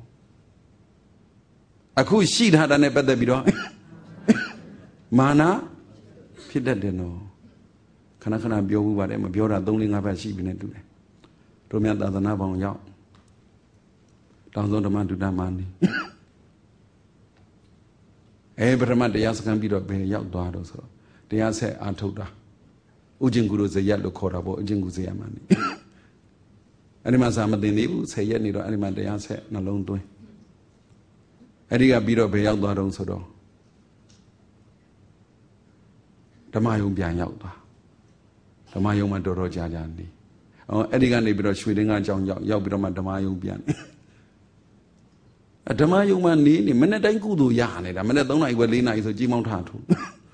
အခုရှိထားတာနဲ့ပတ်သက်ပြီးတော့မာနဖြစ်တတ်တယ်နော်ခဏခဏပြောဘူးပါတယ်မပြောတာ3-4 5ပတ်ရှိပြီနဲ့တူတယ်တို့မြတ်သာသနာပေါင်းရောက်တောင်ဆုံးဓမ္မဒုတမာနီပထမတရားစခန်းပြီးတော့ဘယ်ရောက်သွားတော့ဆိုတော့တရားဆက်အာထုတ်တာဥကျင်ကူတို့ဇယက်လို့ခေါ်တာပေါ့ဥကျင်ကူဇယက်မှာနေအဲ့ဒီမှာစာမတင်သေးဘူး10ရက်နေတော့အဲ့ဒီမှာတရားဆက်နှလုံးသွင်းအဲ့ဒီကပြီးတော့ဘယ်ရောက်သွားတော့ဆိုတော့ဓမ္မယုံပြန်ရောက်သွားဓမ္မယုံမှာတော်တော်ကြာကြာနေအဲ့ဒီကနေပြီးတော့ရွှေလင်းကအကြောင်းရောက်ပြီးတော့မှဓမ္မယုံပြန်ဓမ္မယုံမှာနေမနေ့တိုင်းကုသိုလ်ရနေတာမနေ့3 နာရီပဲ4 နာရီဆိုကြီးမောင်းထားထုတ်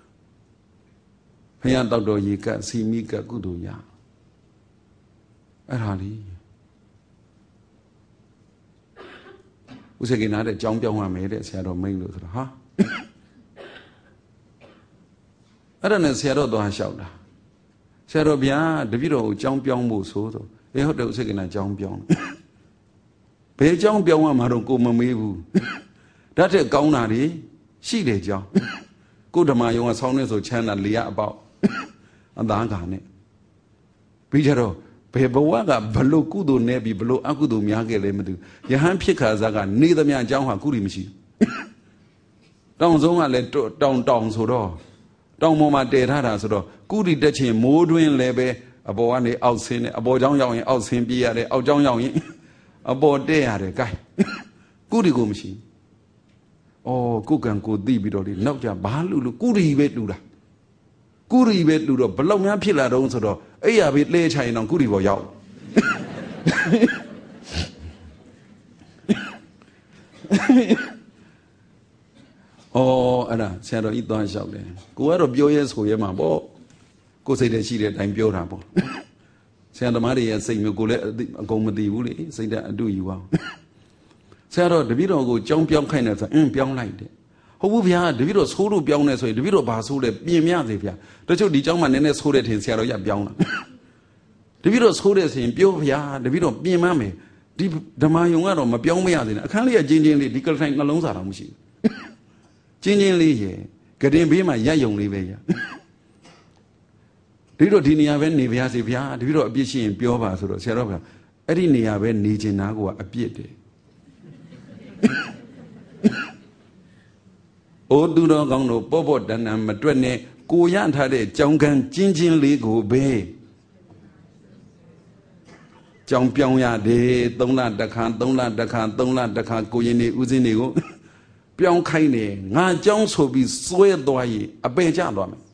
ဘုရားတောက်တော်ရေကတ်စီမီကတ်ကုသိုလ်ရအဲ့ဒါလေးဥစ္စာကိနာတဲ့အကြောင်းပြောင်းရမယ်တဲ့ဆရာတော်မိန့်လို့ဆိုတော့ဟာအဲ့ဒါနဲ့ဆရာတော်သွားလျှောက်တာဆရာတော်ဗျာတပည့်တော်ကိုအကြောင်းပြောင်းဖို့ဆိုဟုတ်တယ်ဥစ္စာကိနာအကြောင်းပြောင်းဘယ်အကြောင်းပြောင်းရမှာတော့ကိုမမေးဘူးဒါတဲ့ကောင်းတာတွေရှိတယ်ကြောင်းကိုဓမ္မယုံကဆောင်းနေဆိုချမ်းသာလေရအပေါက်အသားကနဲ့ပြီးကြတော့ဘယ်ဘဝကဘလို့ကုသိုလ်နဲ့ပြီးဘလို့အကုသိုလ်များခဲ့လဲမသိဘူးယဟန်ဖြစ်ခါစားကနေသမျှအကြောင်းဟာကုရီမရှိတောင်ဆုံးကလည်းတောင်ဆိုတော့တောင်ပေါ်မှာတည်ထားတာဆိုတော့ကုရီတက်ချင်းမိုးတွင်းလည်းပဲအပေါ်ကနေအောက်ဆင်းတယ်အပေါ်ကြောင်းရောက်ရင်အောက်ဆင်းပြေးရတယ်အောက်ကြောင်းရောက်ရင်အပေါ်တက်ရတယ်ဂိုင်းကုရီကိုမရှိကုကံကိုသိပြီးတော့လေနောက်ကြဘာလို့ကုရီပဲတူတာကုရီပဲတူတော့ဘလောက်များဖြစ်လာတော့ဆိုတော့အဲ့ရပြီလဲချိုင်တော့ကုရီပေါ်ရောက်အဲ့ဒါဆရာတော်ဤသွားလျှောက်တယ်ကိုကတော့ပြောရဲဆိုရဲမှာပေါ့ကိုစိတ်တည်းရှိတဲ့အတိုင်းပြောတာပေါ့ဆရာသမားတွေရဲ့စိတ်မျိုးကိုလည်းအကုန်မသိဘူးလေစိတ်တဲ့အတူယူအောင်ဆရာတော်တပည့်တော်ကိုကြောင်းပြောင်းခိုင်းတယ်ဆိုပြောင်းလိုက်တယ်ဟုတ်ဘူးဗျာတပည့်တော်ဆိုးလို့ပြောင်းနေဆိုရင်တပည့်တော်ဘာဆိုးလဲပြင်မရစေဗျာတချို့ဒီကြောင်းမှာနည်းနည်းဆိုးတဲ့ထင်ဆရာတော်ရပြောင်းလာတပည့်တော်ဆိုးတယ်ဆိုရင်ပြောဗျာတပည့်တော်ပြင်မမယ်ဒီဓမ္မယုံကတော့မပြောင်းမရသေးနဲ့အခန်းလေးကချင်းချင်းလေးဒီကလထိုင်နှလုံးစာတော့မရှိဘူးချင်းချင်းလေးရေကတင်ဘေးမှာရက်ယုံလေးပဲရတပည့်တော်ဒီနေရာပဲနေပါစေဗျာတပည့်တော်အပြစ်ရှိရင်ပြောပါဆိုတော့ဆရာတော်ကအဲ့ဒီနေရာပဲနေချင်တာကအပြစ်တယ်အိုးသူတော်ကောင်းတို့ပေါ့ပေါ့တန်တန်မတွက်နဲ့ကိုရထားတဲ့ကြောင်းကန်းချင်းချင်းလေးကိုပဲကြောင်းပြောင်းရတယ်3 လတစ်ခါ3 လတစ်ခါ3 လတစ်ခါကိုရင်နေဦးစင်းတွေကိုပြောင်းခိုင်းတယ်ငါကြောင်းဆိုပြီးစွဲသွားရင်အပယ်ကျသွားမယ်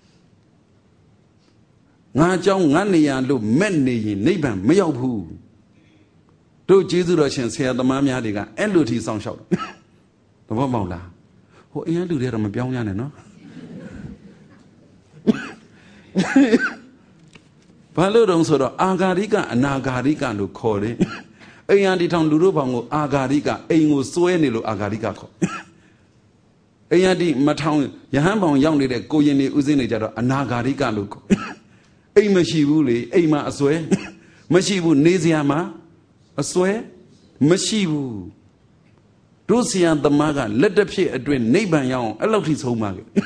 ငါကြောင်းငါနေရလို့မဲ့နေရင်နိဗ္ဗာန်မရောက်ဘူးတို့ကျေးဇူးတော်ရှင်ဆရာသမားများတွေကအဲ့လိုထိစောင့်ရှောက်တယ်သဘောပေါက်လားဟိုအရင်လူတွေတော့မပြောင်းရနဲ့နော်ဘာလို့တုံးဆိုတော့အာဂါရိကအနာဂါရိကလို့ခေါ်တယ်အိမ်ရဒီထောင်လူတို့ဘောင်ကိုအာဂါရိကအိမ်ကိုစွဲနေလို့အာဂါရိကခေါ်အိမ်ရဒီမထောင်ယဟန်ဘောင်ရောက်နေတဲ့ကိုရင်နေဥစဉ်နေကြတော့အနာဂါရိကလို့ခေါ်အိမ်မရှိဘူးလေအိမ်မှာအစွဲမရှိဘူးနေစရာမှာအစွဲမရှိဘူးတို့ဆရာသမားကလက်တစ်ဖြစ်အတွင်းနိဗ္ဗာန်ရောက်အောင်အဲ့လောက်ထိဆုံးပါခဲ့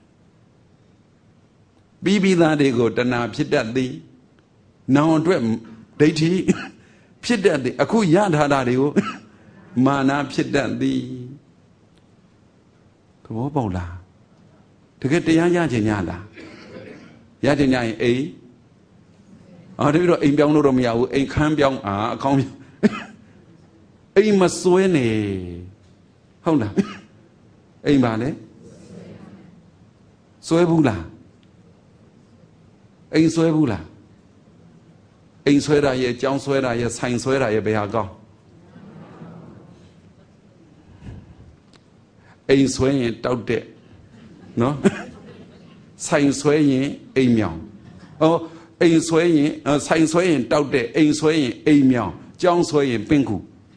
ပြီးသားတွေကိုတဏှာဖြစ်တတ်သည်နောင်အတွက်ဒိဋ္ဌိဖြစ်တတ်သည်အခုရထားတာတွေကိုမာနဖြစ်တတ်သည်သဘောပေါက်လားတကယ်တရားရခြင်းညလားရခြင်းညရင်အိမ်တပည့်တော့အိမ်ပြောင်းလို့တော့မရဘူးအိမ်ခန်းပြောင်းအကောင်းအိမ်မစွဲနေဟုတ်လားအိမ်ပါလေစွဲဘူးလားအိမ်စွဲဘူးလားအိမ်ဆွဲတာရဲ့ကြောင်းဆွဲတာရဲ့ဆိုင်ဆွဲတာရဲ့ဘယ်ဟာကောင်းအိမ်ဆွဲရင်တောက်တဲ့နော်ဆိုင်ဆွဲရင်အိမ်မြောင်အိမ်ဆွဲရင်ဆိုင်ဆွဲရင်တောက်တဲ့အိမ်ဆွဲရင်အိမ်မြောင်ကြောင်းဆွဲရင်ပင်ကူ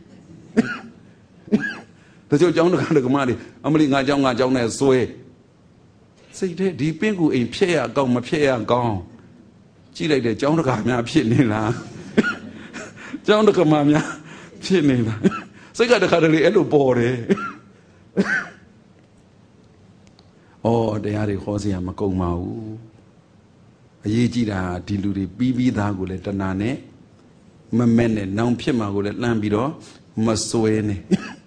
တချို့ကြောင်းတကမတွေအမလီငါကြောင်းနဲ့ဆွဲစိတ်ထဲဒီပင်ကူအိမ်ဖြည့်ရကောင်းမဖြည့်ရကောင်းကြည့်လိုက်တဲ့ကျောင်းတကာများဖြစ်နေလားကျောင်းတကာများဖြစ်နေလားစိတ်ကတခါတလေအဲ့လိုပေါ်တယ်တရားတွေခေါ်စရာမကုန်ပါဘူးအရေးကြီးတာဒီလူတွေပြီးသားကိုလည်းတဏှာနဲ့မမဲ့နဲ့နောင်ဖြစ်မှာကိုလည်းလှမ်းပြီးတော့မစွဲနဲ့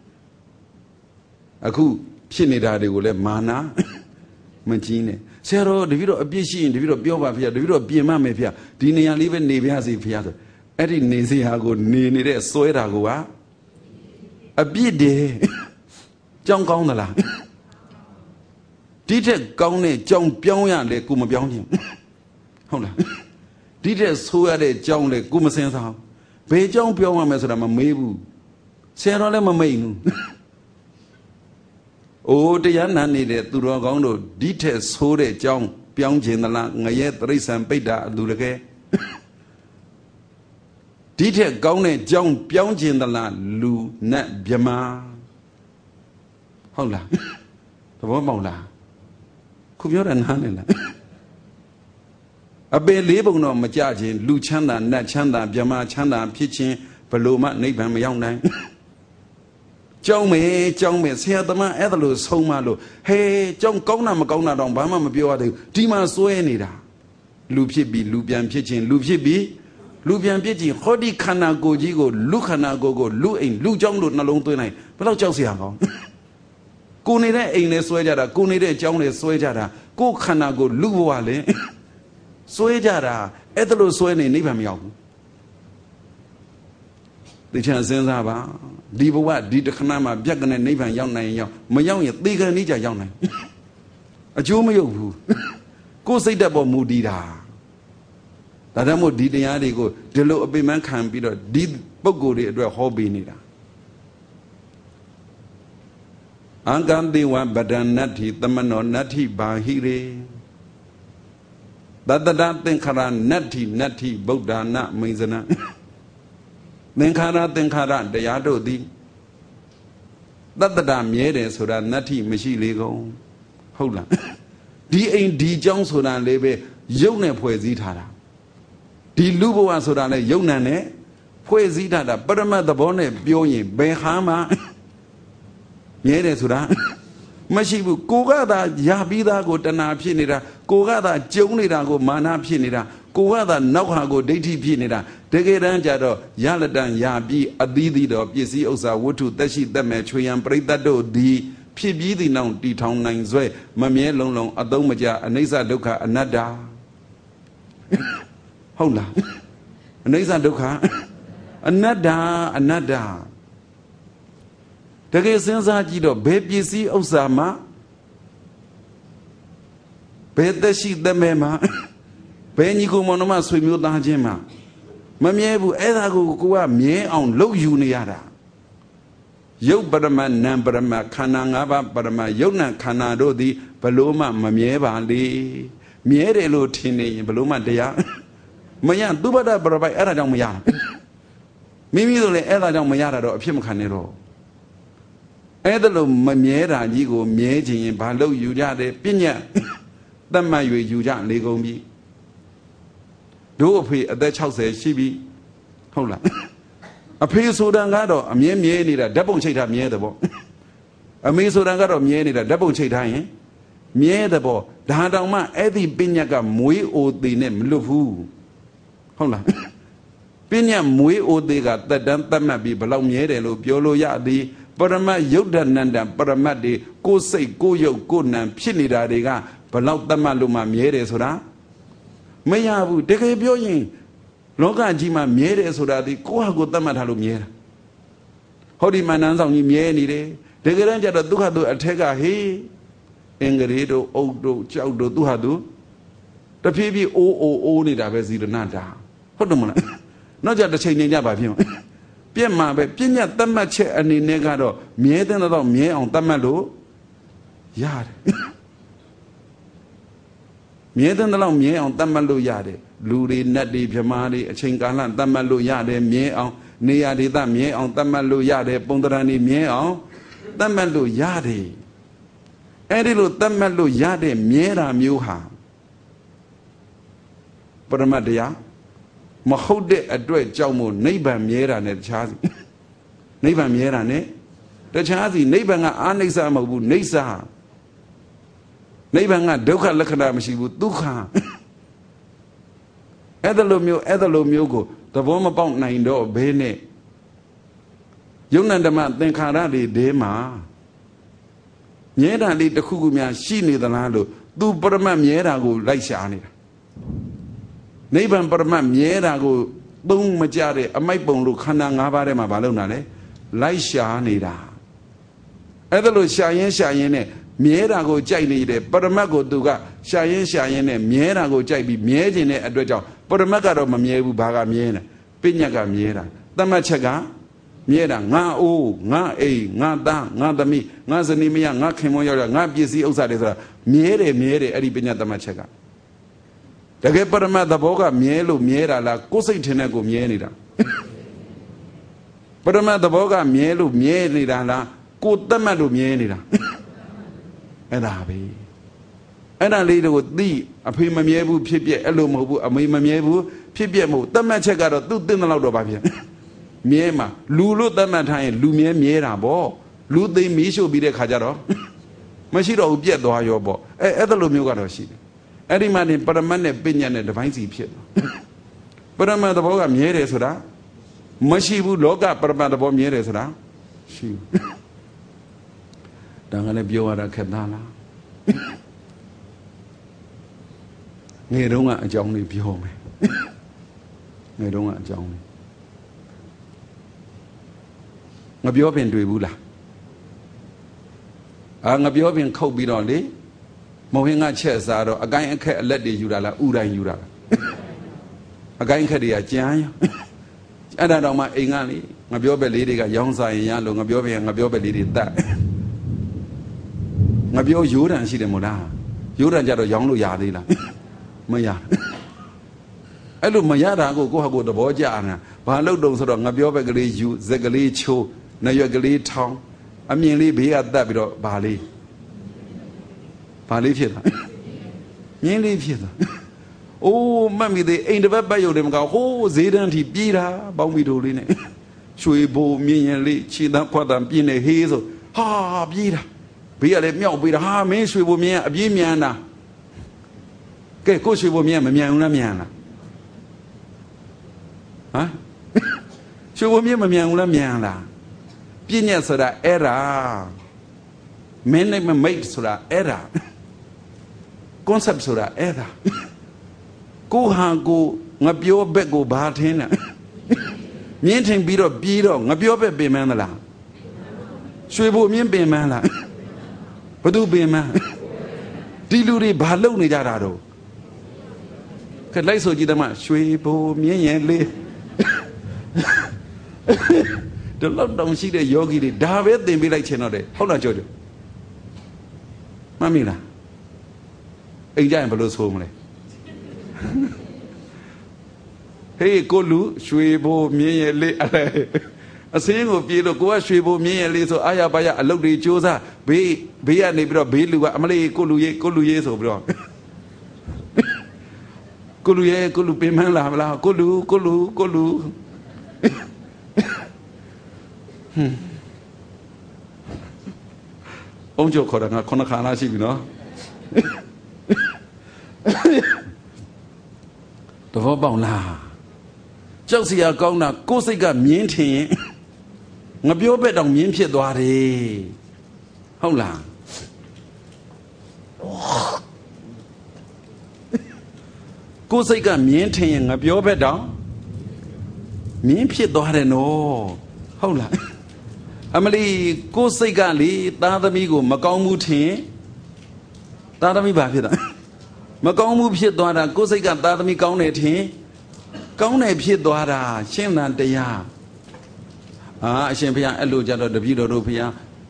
အခုဖြစ်နေတာတွေကိုလည်းမာနမကြီးနဲ့ဆရာတော်တပည့်တော်အပြစ်ရှိရင်တပည့်တော်ပြောပါဖေတပည့်တော်ပြင်မမယ်ဖေဒီနေရာလေးပဲနေပါစေဖေဆိုအဲ့ဒီနေစရာကိုနေနေတဲ့စွဲတာကအပြစ်တယ်ကြောင်းကောင်းသလားဒီထက်ကောင်းတဲ့ကြောင်းပြောင်းရလေကိုမပြောင်းခြင်းဟုတ်လားဒီထက်ဆိုးရတဲ့ကြောင်းလေကိုမစင်စားဘယ်ကြောင်းပြောင်းရမယ်ဆိုတာမမေးဘူးဆရာတော်လည်းမမိန်ဘူးတရားနာနေတဲ့သူတော်ကောင်းတို့ဒီထက်ဆိုးတဲ့အကြောင်းပြောင်းခြင်းသလားငရဲတရိစ္ဆာန်ပိဋ္ဌာအလူတကယ်ဒီထက်ကောင်းတဲ့အကြောင်းပြောင်းခြင်းသလားလူနတ်မြမဟုတ်လားသဘောပေါက်လားခုပြောတာနားလည်လားအပယ်လေးပုံတော့မကြခြင်းလူချမ်းသာနတ်ချမ်းသာမြမချမ်းသာဖြစ်ခြင်းဘလို့မှနိဗ္ဗာန်မရောက်နိုင်ကြောင်းမယ်ဆရာသမားအဲ့ဒါလို့ဆုံးမလို့ဟဲကြောင်းကောင်းတာမကောင်းတာတော့ဘာမှမပြောရသေးဘူးဒီမှာစွဲနေတာလူဖြစ်ပြီးလူပြန်ဖြစ်ခြင်းလူဖြစ်ပြီးလူပြန်ဖြစ်ခြင်းဟောဒီခန္ဓာကိုယ်ကြီးကိုလူခန္ဓာကိုယ်ကိုလူအိမ်လူကြောင်းလို့နှလုံးသွင်းလိုက်ဘယ်တော့ကြောက်เสียအောင်ကိုနေတဲ့အိမ်နဲ့စွဲကြတာကိုနေတဲ့အကြောင်းနဲ့စွဲကြတာကိုခန္ဓာကိုလူဘဝလဲစွဲကြတာအဲ့ဒါလို့စွဲနေနိဗ္ဗာန်မရောက်ဘူးသိချင်စဉ်းစားပါဒီဘဝဒီတခဏမှာပြက်ကနေနိဗ္ဗာန်ရောက်နိုင်ရောက်မရောက်ရင်သေကန်ကြီးကြရောက်နိုင်အကျိုးမရောက်ဘူးကိုယ်စိတ်ဓာတ်ပေါ်မူတည်တာဒါကြောင့်မို့ဒီတရားတွေကိုဒီလိုအပိမန်းခံပြီးတော့ဒီပုဂ္ဂိုလ်တွေအတွက်ဟောပေးနေတာအံကံတိဝဗဒနတ္ထိသမနောနတ္ထိဘာဟိရေတတတသင်္ခါရနတ္ထိဗုဒ္ဓနာမိဇနာသင်္ခါရတရားတို့သည်တတတမြဲတယ်ဆိုတာနတ္ထိမရှိလေကုန်ဟုတ်လားဒီအိမ်ဒီเจ้าဆိုတာလေးပဲရုပ်နဲ့ဖွဲ့စည်းထားတာဒီလူဘဝဆိုတာလည်းယုံနံနဲ့ဖွဲ့စည်းထားတာပရမတ်သဘောနဲ့ပြောရင်ဘယ်ဟာမှမြဲတယ်ဆိုတာမရှိဘူးကိုကသာရပြီးသားကိုတဏှာဖြစ်နေတာကိုကသာကြုံနေတာကိုမာနဖြစ်နေတာကိုကသာနောက်ဟာကိုဒိဋ္ဌိဖြစ်နေတာတကယ်တမ်းကျတော့ရလတန်ရပြီးအသီးသီးတော့ပစ္စည်းဥစ္စာဝတ္ထုသက်ရှိသက်မဲ့ချွေရန်ပရိသတ်တို့သည်ဖြစ်ပြီးသည့်နောက်တီထောင်နိုင်စွဲမမြဲလုံးအသုံးမကျအနိစ္စဒုက္ခအနတ္တဟုတ်လားအနိစ္စဒုက္ခအနတ္တတကယ်စဉ်းစားကြည့်တော့ဘယ်ပစ္စည်းဥစ္စာမှာဘယ်သက်ရှိသက်မဲ့မှာဘယ်ညီကိုမောင်နှမဆွေမျိုးသားချင်းမှာမမြဲဘူးအဲ့ဒါကိုကိုကမြဲအောင်လုပ်ယူနေရတာရုပ်ပရမတ်နာမ်ပရမတ်ခန္ဓာ၅ပါးပရမတ်ယုတ်နံခန္ဓာတို့သည်ဘလို့မှမမြဲပါလေမြဲတယ်လို့ထင်နေရင်ဘလို့မှတရားမရသူပဒပရပိုက်အဲ့ဒါကြောင့်မရမိမိတို့လည်းအဲ့ဒါကြောင့်မရတာတော့အဖြစ်မခံနေတော့အဲ့ဒါလို့မမြဲတာကြီးကိုမြဲခြင်းရင်ဘာလို့ယူကြတယ်ပညာတတ်မှတ်၍ယူကြလေကုန်ပြီတို့အဖေအသက်60ရှိပြီဟုတ်လားအဖေဆိုတာကတော့အမြဲမြဲနေတာဓာတ်ပုံချိတ်ထားမြဲတယ်ပေါ့အမေဆိုတာကတော့မြဲနေတာဓာတ်ပုံချိတ်ထားရင်မြဲတယ်ပေါ့ဒါတောင်မှအဲ့ဒီပညာကမွေးအိုသေးနဲ့မလွတ်ဘူးဟုတ်လားပညာမွေးအိုသေးကတက်တန်းတတ်မှတ်ပြီးဘလောက်မြဲတယ်လို့ပြောလို့ရသည်ပရမတ်ယုတ်တနန္တပရမတ်တွေကိုစိတ်ကိုယုတ်ကိုနံဖြစ်နေတာတွေကဘလောက်တတ်မှတ်လို့မှမြဲတယ်ဆိုတာမရဘူးတကယ်ပြောရင်လောကကြီးမှာမြဲတယ်ဆိုတာဒီကိုယ့်ဟာကိုယ်တတ်မှတ်ထားလို့မြဲတာဟောဒီမန္တန်ဆောင်ကြီးမြဲနေတယ်တကယ်တမ်းကျတော့ဒုက္ခတို့အထက်ကဟေးအင်္ဂရိတို့အုတ်တို့ကြောက်တို့သူဟာသူတဖြည်းဖြည်းအိုးနေတာပဲဇီရဏတာဟုတ်တယ်မလားနောက်ကြတစ်ချိန်နေကြပါဖြစ်မှာပြက်မှာပဲပြညတ်တတ်မှတ်ချက်အနေနဲ့ကတော့မြဲတဲ့တော့မြဲအောင်တတ်မှတ်လို့ရတယ်မြဲတဲ့တော့မြဲအောင်တတ်မှတ်လို့ရတယ်လူတွေနတ်တွေဗြမာတွေအချိန်ကာလတတ်မှတ်လို့ရတယ်မြဲအောင်နေရာဒေသမြဲအောင်တတ်မှတ်လို့ရတယ်ပုံသဏ္ဍာန်တွေမြဲအောင်တတ်မှတ်လို့ရတယ်အဲ့ဒီလိုတတ်မှတ်လို့ရတဲ့မြဲတာမျိုးဟာပရမတ်တရားမဟုတ်တဲ့အတွက်ကြောင့်မို့နိဗ္ဗာန်မြဲတာနဲ့တခြားစီနိဗ္ဗာန်မြဲတာနဲ့တခြားစီနိဗ္ဗာန်ကအာနိစ္စမဟုတ်ဘူးနိစ္စနိဗ္ဗာန်ကဒုက္ခလက္ခဏာမရှိဘူးဒုက္ခအဲ့ဒါလိုမျိုးကိုသဘောမပေါက်နိုင်တော့ဘဲနဲ့ယုံနန္ဓမသင်္ခါရတွေထဲမှာမြဲတာလေးတစ်ခုခုများရှိနေသလားလို့သူပရမတ်မြဲတာကိုလိုက်ရှာနေတာနိဗ္ဗာန်ပရမတ်မြဲတာကိုသုံးမကြတဲ့အမိုက်ပုံလို့ခန္ဓာ၅ပါးထဲမှာမလုပ်နိုင်လဲလိုက်ရှာနေတာအဲ့ဒါလို့ရှာရင်နဲ့မြဲတာကိုကြိုက်နေတယ်ပရမတ်ကိုသူကရှာရင်နဲ့မြဲတာကိုကြိုက်ပြီးမြဲခြင်းတဲ့အတွက်ကြောင့်ပရမတ်ကတော့မမြဲဘူးဘာကမြဲလဲပညာကမြဲတာတမတ်ချက်ကမြဲတာငါအိုးငါအိမ်ငါသားငါသမီးငါဇနီးမယားငါခင်မွန်းရောက်ငါပစ္စည်းဥစ္စာတွေဆိုတာမြဲတယ်အဲ့ဒီပညာတမတ်ချက်ကတကယ်ပရမတ်သဘောကမြဲလို့မြဲတာလားကိုယ်စိတ်ထင်တဲ့ကိုမြဲနေတာပရမတ်သဘောကမြဲလို့မြဲနေတာလားကိုယ်တတ်မှတ်လို့မြဲနေတာအဲ့ဒါပဲအဲ့ဒါလေးတွေကိုသိအဖေမမြဲဘူးဖြစ်ပြက်အဲ့လိုမဟုတ်ဘူးအမေမမြဲဘူးဖြစ်ပြက်မဟုတ်တတ်မှတ်ချက်ကတော့သူ့တင်းတဲ့လောက်တော့ပါဖြစ်မြဲမှာလူလို့တတ်မှတ်ထားရင်လူမြဲတာပေါ့လူသိမီးရှို့ပြီးတဲ့ခါကျတော့မရှိတော့ဘူးပြက်သွားရောပေါ့အဲ့ဒါလိုမျိုးကတော့ရှိတယ်အဲ့ဒီမှာနေပရမတ်နဲ့ပညာနဲ့တပိုင်းစီဖြစ်သွားပရမတ်သဘောကမြဲတယ်ဆိုတာမရှိဘူးလောကပရမတ်သဘောမြဲတယ်ဆိုတာရှိဘူးဒါကလည်းပြောရတာခက်သားလားငယ်တုန်းကအကြောင်းလေးပြောမယ်ငယ်တုန်းကအကြောင်းလေးငါပြောပင်တွေ့ဘူးလားငါပြောပင်ခုတ်ပြီးတော့လေမဟုတ်ရင်ငါချက်စားတော့အကိုင်းအခက်အလက်တွေယူတာလားဥတိုင်းယူတာလား a guy Kadia Jan. And I don't mind Ingali, a biobe lady got young Zion, a biobe lady that. A bio Yuda and she the Mona. Yuda Jado Young Yadila. Maya. I look Mayada go the boy Jana, but I look those of Nabiobe Gali, you, Zegali Cho, Nayagali town. I mean, be at that bit of Bali. Bali Field. Nearly Field. Oh, mammy, they ain't ever by you them go, oh, Zedan, he beat her, Bombay Dolin. Shuibo, me and Lee, China, Quadam, Pine, Hazel. Ha, beat her. Be a let me out with a ha, me, Shuibo, me, a Bimiana. Get go, Shuibo, me, Miana. Huh? Shuibo, me, Miana. Pinya Soda era. Men name made Soda era. Concept Soda era. Go hango, Nabio Bego Bartina. Mienting Bido, Nabio be manala. Shuibo me be manla. But do be man. Diluri Baloni Darado. Kalaiso Gidama, Shuibo, me and Lee. The lockdown see the yogi, the David, they be like Chenode. Hold on, Jojo. Mamila. A giant below homely. Hey, Golu, Shuibo, me, a saying of Piero, go a Shuibo, me, a little Ayabaya, a lovely Josa, be a neighbor of Bilu, Amale, Golu, so bro. Golu, Pimala, Golu. Ông chủ khỏi là con khá là gì nó đó bảo là cháu sĩ à con là cô sẽ gặp miễn thị ngã biểu bé đồng miễn phiệt đoà đi không là cô sẽ gặp miễn thị ngã biểu bé đồng miễn phiệt đoà đi nó không là Amali, go say gali, Tadamigo, Macamu tea, Tadami Bafida. Macamu Piedora, go say got Tadami Gaune tea, Gaune Piedora, Shemna dea. Ah, Shempia, Elujado, the Vido Rupia.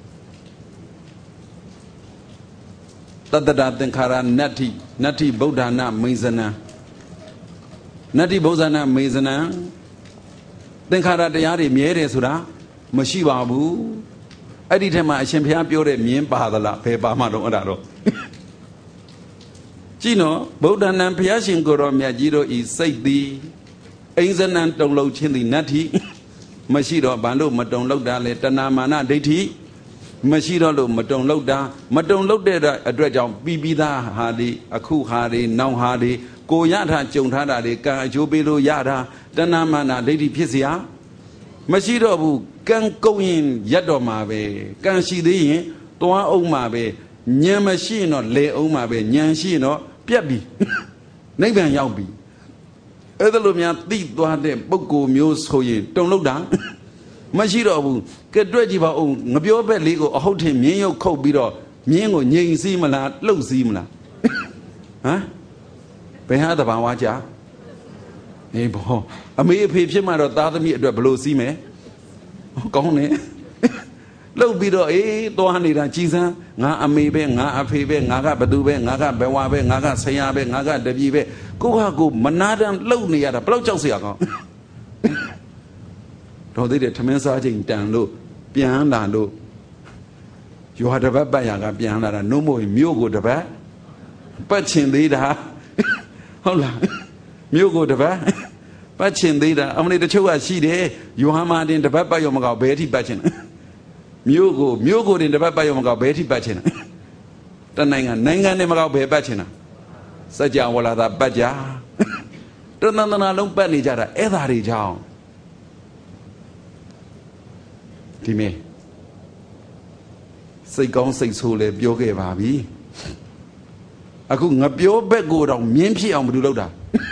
Tadada, Tenkara, Nati Bodana, Mizana. Nati Bozana, Mizana. Tenkara, the Yari, Miere Sura. Mashibabu, I did him my champion pure mean Badala, Pepamado Odaro. Gino, Bodan and Piashin Goromia Giro is Saidi, Ainzan and Don Lo Chili Nati, Mashido Bando, Madon Loda, Letanamana Deti, Mashido, Madon Loda, Madon Loda, a dredge of Bibida Hardy, Aku Hardy, now Hardy, Goyata, Jontada, Jubilo Yada, Danamana, Lady Pizia. Mashido, can go in Yadomabe, can see the Toa Omabe, Nyamashino, Le Omabe, Nyanshino, Piabi, Nagan Yaubi. Ethelumia, deep to have them, Boko, Muse, Hoye, don't look down. Mashido, get ready about Nabiobe Lego, or hold him, Neo Kobido, Niengo, Yen Simala, Low Simla. Huh? Behad about Waja. Hey, boy, I may have paid him out of that me at the below sea, me. Con nè lâu bị rồi to hành là chi ra ngã ami bé ngã api bé ngã cả badu bé ngã cả bewa bé ngã cả saya bé ngã cả debi bé cô ha cô mana đang lâu nè à bao lâu xưa con rồi để tham gia trình trang luôn piang là luôn dù hai đứa bé nhà cả piang là nó mồi miêu của đứa bé bắt chuyện đi đã không là miêu của đứa bé bắt chuyện đi đã ông này đã chơi gì đấy Yohama đến đập bát bao nhiêu bé thì bắt chuyện miêu cô đến đập bát bao nhiêu bé thì bắt chuyện tân này này mà bé bắt chuyện sao chả qua là ta bắt chả tân nó lông bắt đi chả ra ế ta đi chào thì mẹ xây con xây xù lên biểu cái bà bí à cũng ngập biểu bé cô đồng miễn phí ông được đâu đã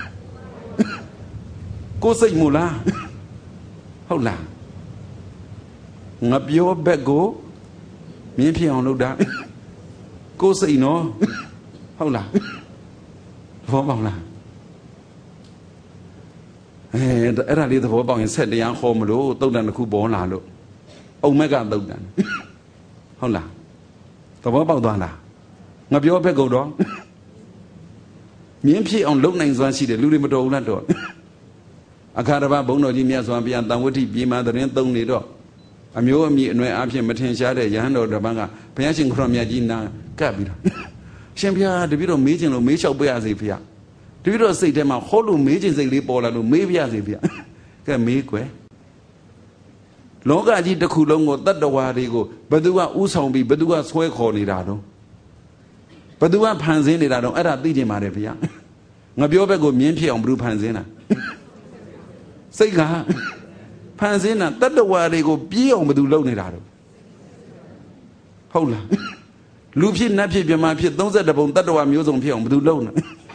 cô xây mù la không là ngập vô bé cô miễn phí ông đâu đã cô xây nó không là phó bảo là အဲ့ဒါလေးသဘောပေါက်ရင်ဆက်တရားဟောမလို့တုတ်တန်တစ်ခုပေါ်လာလို့အုံမက်ကတုတ်တန်ဟုတ်လားသဘောပေါက်သွားလားငါပြောဘက်ကုန်တော့မြင်းဖြစ်အောင်လုံနိုင်စွမ်းရှိတယ်လူတွေမတော်ဘူးလားတော့အခါတစ်ပါးဘုန်းတော်ကြီးမြတ်စွာဘုရားတန်ဝဋ္ဌိပြေမာသတင်းသုံးနေတော့အမျိုးအမည်အနွယ်အဖြစ်မထင်ရှားတဲ့ယဟန်တော်တစ်ပါးကဘုရားရှင်ခရစ်မြတ်ကြီးနာကပ်ပြီးတော့ရှင်ဘုရားတပည့်တော်မေးခြင်းလို့မေးလျှောက်ပေးရစေဘုရားတပည့်တော်စိတ်ထဲမှာဟောလို့မေးခြင်းစိတ်လေးပေါ်လာလို့မေးပြရစေဘုရားကဲမေးကွယ်လောကကြီးတစ်ခုလုံးကိုတတ္တဝါတွေကိုဘယ်သူကဥဆောင်ပြီးဘယ်သူကဆွဲခေါ်နေတာတော့ဘယ်သူကဖန်ဆင်းနေတာတော့အဲ့ဒါသိချင်ပါတယ်ဘုရားငါပြောဘက်ကိုမြင်းဖြစ်အောင်ဘယ်သူဖန်ဆင်းတာစိတ်ကဖန်ဆင်းတာတတ္တဝါတွေကိုပြေးအောင်ဘယ်သူလုပ်နေတာတော့ဟုတ်လားလူဖြစ်နတ်ဖြစ်မြမဖြစ်32ပုံတတ္တဝါမျိုးစုံဖြစ်အောင်ဘယ်သူလုပ်နေ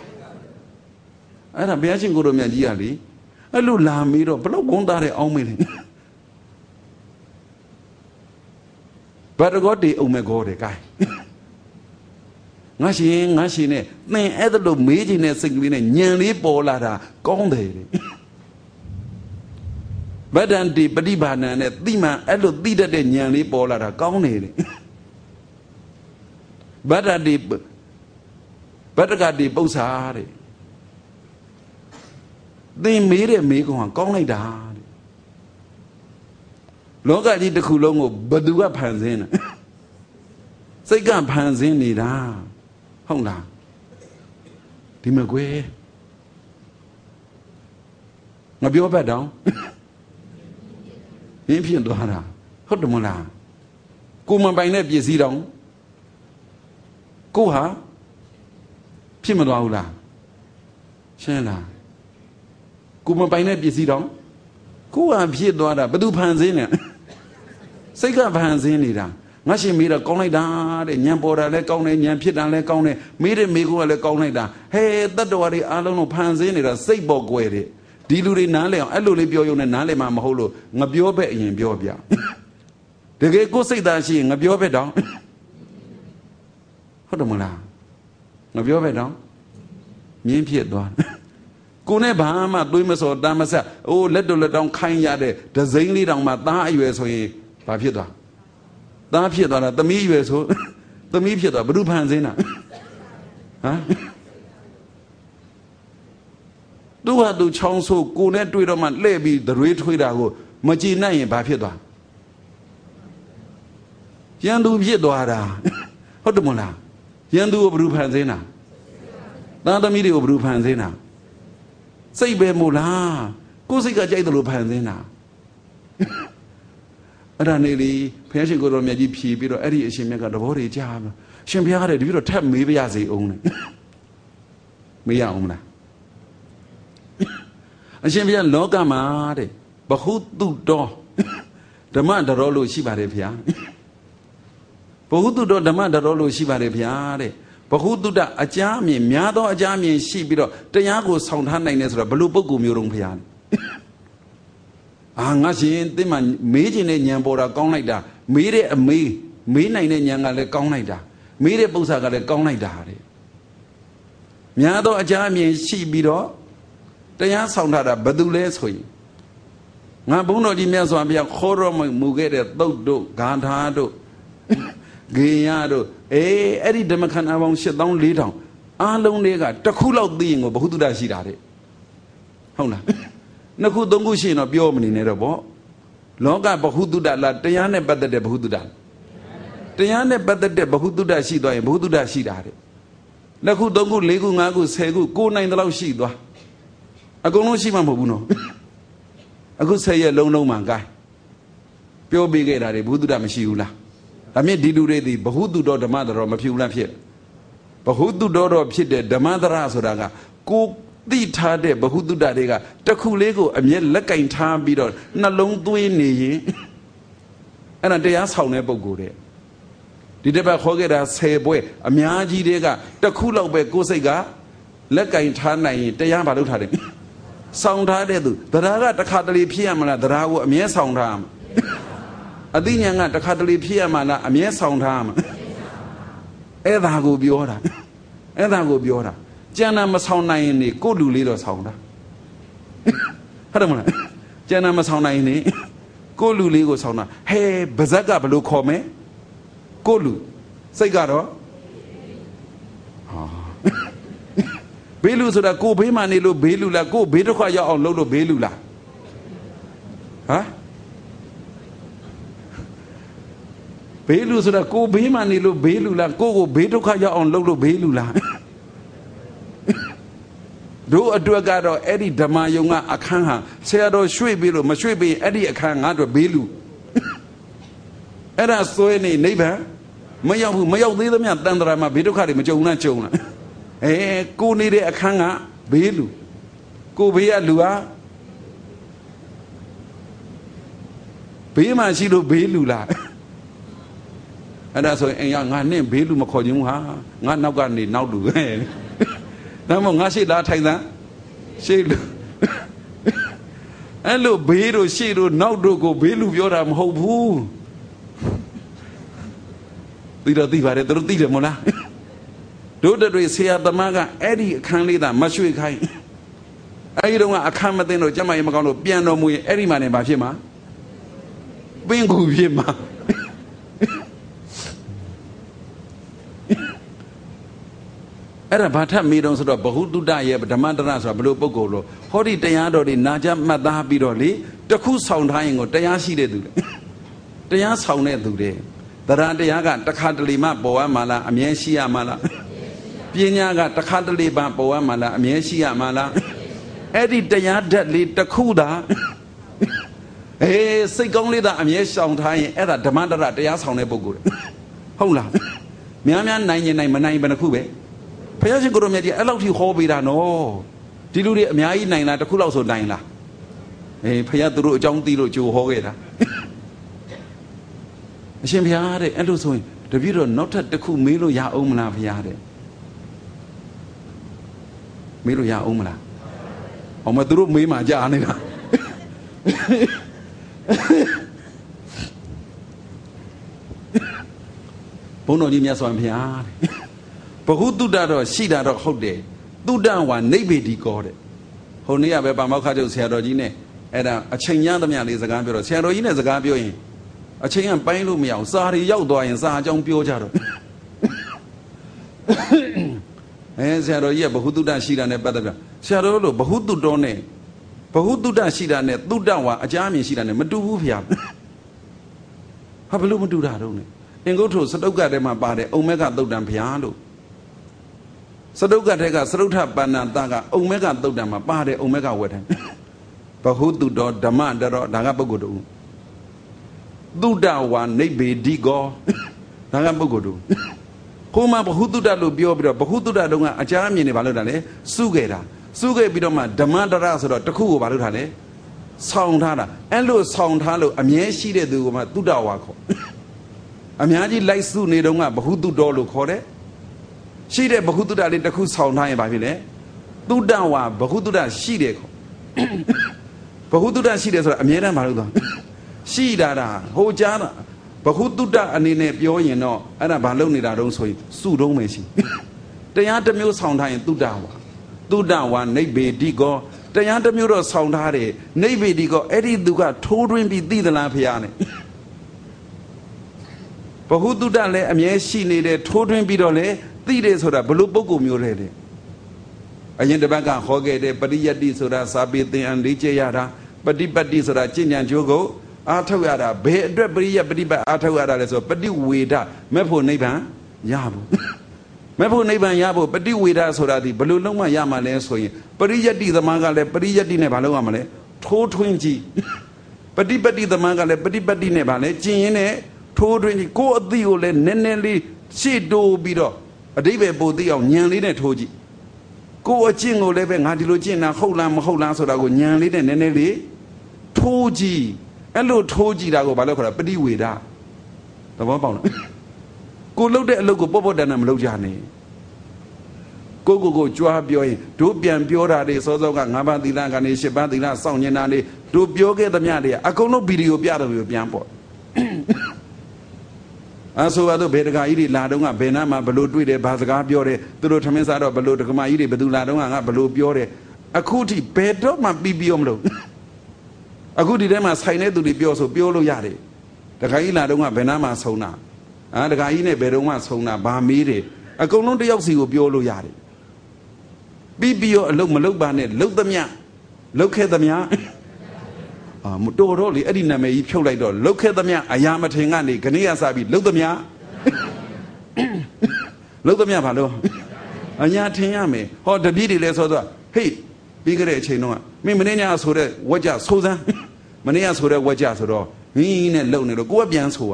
အဲ့ဒါဘုရားရှင်ကိုယ်တော်မြတ်ကြီးကလေအဲ့လိုလာမေးတော့ဘလို့ဂုဏ်သားတဲ့အောင်းမေးတယ်ဘာတကောတေအောင်မဲ့ကောတဲ့ gain ငါရှင်နဲ့သင်အဲ့ဒါလို့မေးခြင်းနဲ့စိတ်ကလေးနဲ့ညံလေးပေါ်လာတာကောင်းတယ်တဲ့ဗဒ္ဒန္တိပฏิဘာဏံနဲ့သိမှအဲ့လိုသိတတ်တဲ့ညံလေးပေါ်လာတာကောင်းတယ်တဲ့ဗဒ္ဒတိဗဒ္ဒကတိပု္ပ္ပာတဲ့သင်မေးတဲ့မေးခွန်းကကောင်းလိုက်တာတဲ့လောကကြီးတစ်ခုလုံးကိုဘယ်သူကဖန်ဆင်းတာစိတ်ကဖန်ဆင်းနေတာဟုတ်လားဒီမကွယ်ငါပြောဘက်တောင်ရင်းဖြစ်သွားတာဟုတ်တယ်မလားကိုမပိုင်တဲ့ပစ္စည်းတောင်ကိုဟာဖြစ်မသွားဘူးလားရှင်းလားကိုမပိုင်တဲ့ပစ္စည်းတောင်ကိုဟာဖြစ်သွားတာဘယ်သူဖန်ဆင်းလဲစိတ်ကဖန်ဆင်းနေတာငါရှင်မေးတော့ကောင်းလိုက်တာတဲ့ညံပေါ်တာလည်းကောင်းတယ်ညံဖြစ်တာလည်းကောင်းတယ်မေးတဲ့မေးခွန်းကလည်းကောင်းလိုက်တာဟဲတတ္တဝါတွေအားလုံးလုံးဖန်ဆင်းနေတာစိတ်ပေါ်ကွယ်တယ်ဒီလူတွေနားလဲအောင်အဲ့လိုလေးပြောရုံနဲ့နားလဲမှာမဟုတ်လို့ငါပြောဘက်အရင်ပြောပြတကယ်ကိုယ်စိတ်သားရှိရင်ငါပြောဘက်တောင်ဟုတ်တယ်မလားငါပြောဘက်တောင်မြင်းဖြစ်သွားကိုနဲ့ဘာမှသွေးမစော်တမ်းမဆက်အိုးလက်တော်လက်တောင်ခိုင်းရတဲ့ဒဇိမ့်လေးတောင်မှသားအရွယ်ဆိုရင်ဘာဖြစ်သွားသားဖြစ်သွားတာသမီးအရွယ်ဆိုသမီးဖြစ်သွားဘယ်သူဖန်ဆင်းတာဟမ်သူဟာသူချောင်းဆိုးကိုနဲ့တွေ့တော့မှလှည့်ပြီးဒရွေးထွေးတာကိုမကြည်နိုင်ရင်ဘာဖြစ်သွားရန်သူဖြစ်သွားတာဟုတ်တယ်မလားရန်သူကိုဘယ်သူဖန်ဆင်းတာသားသမီးတွေကိုဘယ်သူဖန်ဆင်းတာစိတ်ပဲမို့လားကိုယ်စိတ်ကကြိုက်တယ်လို့ဖန်ဆင်းတာအဲ့ဒါနေလေဘုရားရှင်ကိုယ်တော်မြတ်ကြီးဖြေပြီးတော့အဲ့ဒီအရှင်မြတ်ကတဘောတွေကြားမှာရှင်ဘုရားကတည်းကပြီးတော့ထပ်မေးပြရစေအောင်လေမေးရအောင်မလားအရှင်ဘုရားလောကမှာတဲ့ဘဟုတုတောဓမ္မတရောလို့ရှိပါတယ်ဘုရားဘဟုတုတောဓမ္မတရောလို့ရှိပါတယ်ဘုရားတဲ့ဘဟုတုတအကြအမြင်များသောအကြအမြင်ရှိပြီးတော့တရားကိုဆောင်ထားနိုင်တယ်ဆိုတော့ဘလို့ပုဂ္ဂိုလ်မျိုးတုံးဘုရားငါရှင်သင်မှမေးခြင်းနဲ့ဉာဏ်ပေါ်တာကောင်းလိုက်တာမေးတဲ့အမေးနိုင်တဲ့ဉာဏ်ကလည်းကောင်းလိုက်တာမေးတဲ့ပု္ပ္ပာကလည်းကောင်းလိုက်တာတဲ့များသောအကြအမြင်ရှိပြီးတော့တရားဆောင်ထားတာဘယ်သူလဲဆိုရင်ငါဘုန်းတော်ကြီးမြတ်စွာဘုရားခေါ်တော်မူခဲ့တဲ့သုတ်တို့ဂါထာတို့ဂေယတို့အဲ့ဒီဓမ္မခန္ဓာပေါင်း 8400အားလုံးတွေကတစ်ခုလောက်သိရင်ကိုဘဟုတုတရှိတာတဲ့ဟုတ်လားနှစ်ခုသုံးခုရှိရင်တော့ပြောမနေနဲ့တော့ဗောလောကဘဟုတုတလားတရားနဲ့ပတ်သက်တဲ့ဘဟုတုတတရားနဲ့ပတ်သက်တဲ့ဘဟုတုတရှိသွားရင်ဘဟုတုတရှိတာတဲ့နှစ်ခုသုံးခုလေးခုငါးခုဆယ်ခုကိုယ်နိုင်တဲ့လောက်ရှိသွားအကုန်လုံးရှိမှမဟုတ်ဘူးနော်အခု10ရက်လုံးလုံးမှကိုင်းပြောပေးခဲ့တာတွေဘုဒ္ဓတမရှိဘူးလားဒါမြင့်ဒီလူတွေဒီဘဟုတုတော်ဓမ္မတော်မဖြစ်ဘူးလားဖြစ်ဘဟုတုတော်တော့ဖြစ်တဲ့ဓမ္မတရဆိုတာကကိုသိထားတဲ့ဘဟုတုတတွေကတခုလေးကိုအမြဲလက်ကင်ထားပြီးတော့နှလုံးသွင်းနေရင်အဲ့ဒါတရားဆောင်တဲ့ပုဂ္ဂိုလ်တဲ့ဒီတစ်ပတ်ခေါ်ခဲ့တာ10ပွဲအများကြီးတွေကတခုလောက်ပဲကိုယ်စိတ်ကလက်ကင်ထားနိုင်ရင်တရားဘာလုပ်ထားတယ်ဆောင်ထားတဲ့သူတရားကတစ်ခါတလေဖြစ်ရမလားတရားကိုအမြဲဆောင်ထားမှာအသိဉာဏ်ကတစ်ခါတလေဖြစ်ရမှာလားအမြဲဆောင်ထားမှာအဲ့ဒါကိုပြောတာကျန်တာမဆောင်နိုင်ရင်နေကိုယ့်လူလေးတော့ဆောင်တာဟုတ်တယ်မလားကျန်တာမဆောင်နိုင်နေကိုလူလေးကိုဆောင်တာဟဲဗဇက်ကဘလို့ခေါ်မယ်ကိုလူစိတ်ကတော့ဘေးလူဆိုတာကိုဘေးမှနေလို့ဘေးလူလားကိုဘေးတစ်ခွရောက်အောင်လုပ်လို့ဘေးလူလားဟမ်ဘေးလူဆိုတာကိုဘေးမှနေလို့ဘေးလူလားကိုဘေးတစ်ခွရောက်အောင်လုပ်လို့ဘေးလူလားတို့အတွက်ကတော့အဲ့ဒီဓမ္မယုံကအခန်းဟာဆရာတော်ရွှေ့ပြီးလို့မရွှေ့ပြီးအဲ့ဒီအခန်းငါတို့ဘေးလူအဲ့ဒါစွဲနေနိဗ္ဗာန်မရောက်ဘူးမရောက်သေးသမျှတန်ត្រာမှာဘေးဒုက္ခတွေမကြုံလားကြုံလားကိုနေတဲ့အခန်းကဘေးလူကိုဘေးကလူဟာဘေးမှာရှိလို့ဘေးလူလားအဲ့ဒါဆိုရင်အိမ်ကငါနဲ့ဘေးလူမခေါ်ခြင်းဘူးဟာငါနောက်ကနေနောက်လူပဲဒါမှမဟုတ်ငါရှိလားထိုင်သန်းရှိလူအဲ့လိုဘေးတို့ရှိတို့နောက်တို့ကိုဘေးလူပြောတာမဟုတ်ဘူးသိတော့သိပါတယ်သူတို့သိတယ်မို့လားတို့တွေဆရာသမားကအဲ့ဒီအခန်းလေးသာမရွှေ့ခိုင်းအဲ့ဒီတော့အခန်းမသိတော့ကျမရေမကောင်းလို့ပြန်တော်မူရင်အဲ့ဒီမှာနေဘာဖြစ်မှာပင်ကူဖြစ်မှာအဲ့ဒါဘာထပ်မေးတော့ဆိုတော့ဘဟုတုတရဲ့ဓမ္မတရဆိုတာဘယ်လိုပုံကိုလို့ဟောဒီတရားတော်တွေနာကြမှတ်သားပြီးတော့လေတခုဆောင်ထားရင်ကိုတရားရှိတဲ့သူလေတရားဆောင်တဲ့သူတွေတရားတရားကတခါတလေမှပေါ်ရမှာလားအမြဲရှိရမှာလားပညာကတခါတလေမှပေါ်ရမှာလားအမြဲရှိရမှာလားအဲ့ဒီတရားဓာတ်လေးတစ်ခုသာစိတ်ကောင်းလေးသာအမြဲရှောင်ထားရင်အဲ့ဒါဓမ္မတရတရားဆောင်တဲ့ပုဂ္ဂိုလ်ဟုတ်လားများများနိုင်ရင်နိုင်မနိုင်ဘယ်နှခုပဲဘုရားရှင်ကိုရောမြတ်ကြီးအဲ့လောက်ထိဟောပေးတာနော်ဒီလူတွေအများကြီးနိုင်လားတစ်ခုလောက်ဆိုနိုင်လားဘုရားသူတို့အကြောင်းသိလို့ကြိုဟောခဲ့တာအရှင်ဘုရားတဲ့အဲ့လိုဆိုရင်တပည့်တော်နောက်ထပ်တစ်ခုမေးလို့ရအောင်မလားဘုရားတဲ့မေးလို့ရအောင်မလားအောင်မသူတို့မေးမှကြားနေတာဘုန်းတော်ကြီးမြတ်စွာဘုရားတဲ့ဘဟုတုတတော့ရှိတာတော့ဟုတ်တယ်တုတဝါနိဗ္ဗေဒီကောတဲ့ဟိုနေ့ကပဲပါမောက္ခချုပ်ဆရာတော်ကြီးနဲ့အဲ့ဒါအချိန်ရသမျှလေးစကားပြောတော့ဆရာတော်ကြီးနဲ့စကားပြောရင်အချိန်ကပိုင်းလို့မရအောင်စာရီရောက်သွားရင်စာအကြောင်းပြောကြတော့ဆရာတော်ကြီးကဘဟုတုတရှိတာနဲ့ပတ်သက်ပြီးဆရာတော်တို့ဘဟုတုတော်နဲ့ဘဟုတုတရှိတာနဲ့တုတဝါအကြမ်းမြင်ရှိတာနဲ့မတူဘူးဖေဟာဘလို့မတူတာတော့နဲ့အင်္ဂုတ္တစတုတ်ကထဲမှာပါတယ်အုံမက်ကသုတ်တံဘုရားလို့စတုတ်ကထဲကစရုထပန္နတာကအုံမက်ကသုတ်တံမှာပါတယ်အုံမက်ကဝက်တယ်ဘဟုတုတော်ဓမ္မတရောဒါကပုဂ္ဂိုလ်တူတုတဝါနိဗ္ဗေဒီကောဒါကပုဂ္ဂိုလ်တူကိုမှဘဟုတုတလို့ပြောပြီးတော့ဘဟုတုတတုံးကအကြမ်းမြင်နေဘာလို့တာလဲစုခဲ့တာစုခဲ့ပြီးတော့မှဓမ္မတရဆိုတော့တခုကိုဘာလို့ထားလဲဆောင်းထားတာအဲ့လိုဆောင်းထားလို့အမြဲရှိတဲ့သူကမှတုတဝါခေါ်အများကြီးလိုက်စုနေတော့ကဘဟုတုတော်လို့ခေါ်တယ်ရှိတဲ့ဘဟုတုတလေးတစ်ခုဆောင်ထားရင်ဘာဖြစ်လဲတုတဝါဘဟုတုတရှိတယ်ခေါ်ဘဟုတုတရှိတယ်ဆိုတာအမြဲတမ်းမလုပ်တော့ရှိတာဟိုကြားတာဘဟုတုတအနေနဲ့ပြောရင်တော့အဲ့ဒါဘာလုပ်နေတာတုံးဆိုရင်စုတုံးမယ်ရှိတရားတစ်မျိုးဆောင်ထားရင်တုတဝါနိဗ္ဗေဒီကောတရားတစ်မျိုးတော့ဆောင်ထားတယ်နိဗ္ဗေဒီကောအဲ့ဒီသူကထိုးတွင်းပြီးသိသလားဖေရနဲ့ဘဟုတုတလည်းအမြဲရှိနေတယ်ထိုးတွင်းပြီးတော့လည်းသိတယ်ဆိုတာဘလို့ပုဂ္ဂိုလ်မျိုးလဲအရင်တစ်ပတ်ကဟောခဲ့တဲ့ပရိယတ္တိဆိုတာစာပေသင်အံလေးကျရတာပฏิပတ်တိဆိုတာကျင့်ကြံကြိုးကိုအားထုတ်ရတာဘယ်အတွက်ပရိယပฏิပတ်အားထုတ်ရတာလဲဆိုပฏิဝေဒမဲ့ဖို့နိဗ္ဗာန်ရဖို့မဲ့ဖို့နိဗ္ဗာန်ရဖို့ပฏิဝေဒဆိုတာဒီဘလို့လုံးမရမှာလဲဆိုရင်ပရိယတ္တိသမားကလည်းပရိယတ္တိနဲ့ဘာလုပ်ရမှာလဲထိုးထွင်းကြည့်ပฏิပတ်တိသမားကလည်းပฏิပတ်တိနဲ့ဘာလဲကျင့်ရင်းနဲ့ထိုးထွင်းကြည့်ကိုယ်အသိကိုလည်းနည်းနည်းလေးရှေ့တိုးပြီးတော့အတိပ္ပယ်ပို့သိအောင်ဉာဏ်လေးနဲ့ထိုးကြည့်ကိုယ်အကျင့်ကိုလည်းပဲငါဒီလိုကျင့်တာဟုတ်လားမဟုတ်လားဆိုတာကိုဉာဏ်လေးနဲ့နည်းနည်းလေးထိုးကြည့်အဲ့လိုထိုးကြည့်တာကိုဘာလို့ခေါ်တာပฏิဝေဒသဘောပေါက်လားကိုလှုပ်တဲ့အလုပ်ကိုပေါ့ပေါ့တန်တန်မလုပ်ကြနဲ့ကိုကြွားပြောရင်တို့ပြန်ပြောတာတွေစောစောက9ပါးသီလကနေ10ပါးသီလစောင့်နေတာတွေတို့ပြောခဲ့သမျှတွေအကုန်လုံးဗီဒီယိုပြတယ်ပြီးပြန်ပေါ့အဆိုပါတော့ဘယ်တကာကြီးတွေလာတော့ကဘယ်နာမှာဘလို့တွေ့တယ်ဘာစကားပြောတယ်သူတို့ထမင်းစားတော့ဘလို့ဒကမာကြီးတွေဘသူလာတော့ကငါဘလို့ပြောတယ်အခုထိဘယ်တော့မှပြီးမလို့အခုဒီထဲမှာဆိုင်တဲ့သူတွေပြောဆိုပြောလို့ရတယ်တခါကြီးလာတော့ကဘယ်နာမှဆုံးတာတခါကြီးနဲ့ဘယ်တော့မှဆုံးတာဘာမေးတယ်အကုန်လုံးတယောက်စီကိုပြောလို့ရတယ်ပြီးရောအလုပ်မလုပ်ပါနဲ့လုပ်သမျှလုပ်ခဲ့သမျှမတော်တော့လေအဲ့ဒီနာမည်ကြီးဖြုတ်လိုက်တော့လုပ်ခဲ့သမျှအရာမထင်ကနေခဏရစပြီးလုပ်သမျှလုပ်သမျှဘာလို့အညာထင်ရမယ်ဟောတပည့်တွေလဲဆိုတော့ဟေးပြီးကြတဲ့အချိန်တော့မင်းမင်းညာဆိုတဲ့ဝက်ကြဆိုးစမ်းမင်းညာဆိုတဲ့ဝက်ကြဆိုတော့ဟင်းနဲ့လုံနေတော့ကိုကပြန်ဆိုရ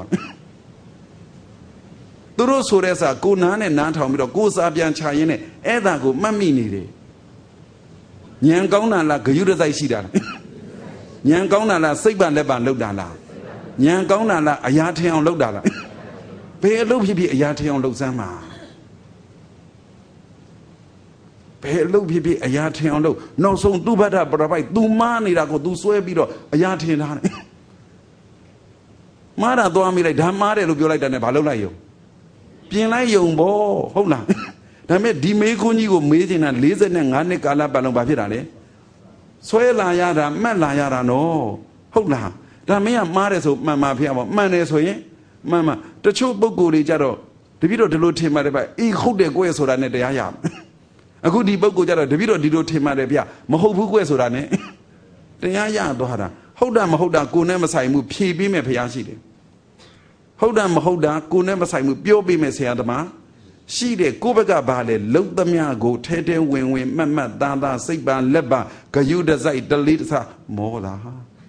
သူတို့ဆိုတဲ့စာကိုနားနဲ့နားထောင်ပြီးတော့ကိုစားပြန်ချရင်းနဲ့အဲ့ဒါကိုမှတ်မိနေတယ်ဉာဏ်ကောင်းတာလားဂယုတစိုက်ရှိတာလားဉာဏ်ကောင်းတာလားစိတ်ပါလက်ပါလောက်တာလားဉာဏ်ကောင်းတာလားအရာထင်အောင်လောက်တာလားဘယ်အလုပ်ဖြစ်ဖြစ်အရာထင်အောင်လုပ်စမ်းပါဘယ်အလုပ်ဖြစ်ဖြစ်အရာထင်အောင်လုပ်နောက်ဆုံးသူ့ဘတ်တာပရပိုက် तू မားနေတာကို तू ဆွဲပြီးတော့အရာထင်ထားတယ်မားတာသွားမိလိုက်ဒါမားတယ်လို့ပြောလိုက်တာနဲ့ဘာလုပ်လိုက်ယုံပြင်လိုက်ယုံဘောဟုတ်လားဒါပေမဲ့ဒီမေးခွန်းကြီးကိုမေးနေတာ45နှစ်ကာလပတ်လုံးဘာဖြစ်တာလဲဆွဲလာရတာမှတ်လာရတာနော်ဟုတ်လားဒါမင်းကမှားတယ်ဆိုမှန်ပါဖေပေါ့မှန်တယ်ဆိုရင်မှန်ပါတချို့ပုဂ္ဂိုလ်တွေကြတော့တပည့်တော်ဒီလိုထင်ပါတယ်ဗျအေးဟုတ်တယ်ကွဲဆိုတာနဲ့တရားရမယ်အခုဒီပုဂ္ဂိုလ်ကြတော့တပည့်တော်ဒီလိုထင်ပါတယ်ဗျမဟုတ်ဘူးကွဲဆိုတာနဲ့တရားရသွားတာဟုတ်တာမဟုတ်တာကိုယ်နဲ့မဆိုင်ဘူးဖြေပေးမယ်ဖရားရှိတယ်ဟုတ်တာမဟုတ်တာကိုယ်နဲ့မဆိုင်ဘူးပြောပေးမယ်ဆရာသမားရှိတယ်ကိုယ့်ဘက်ကဘာလဲလုံသမျှကိုထဲထဲဝင်ဝင်မှတ်မှတ်သားသားစိတ်ပါလက်ပါဂယုတစိုက်တလေးတစမောလား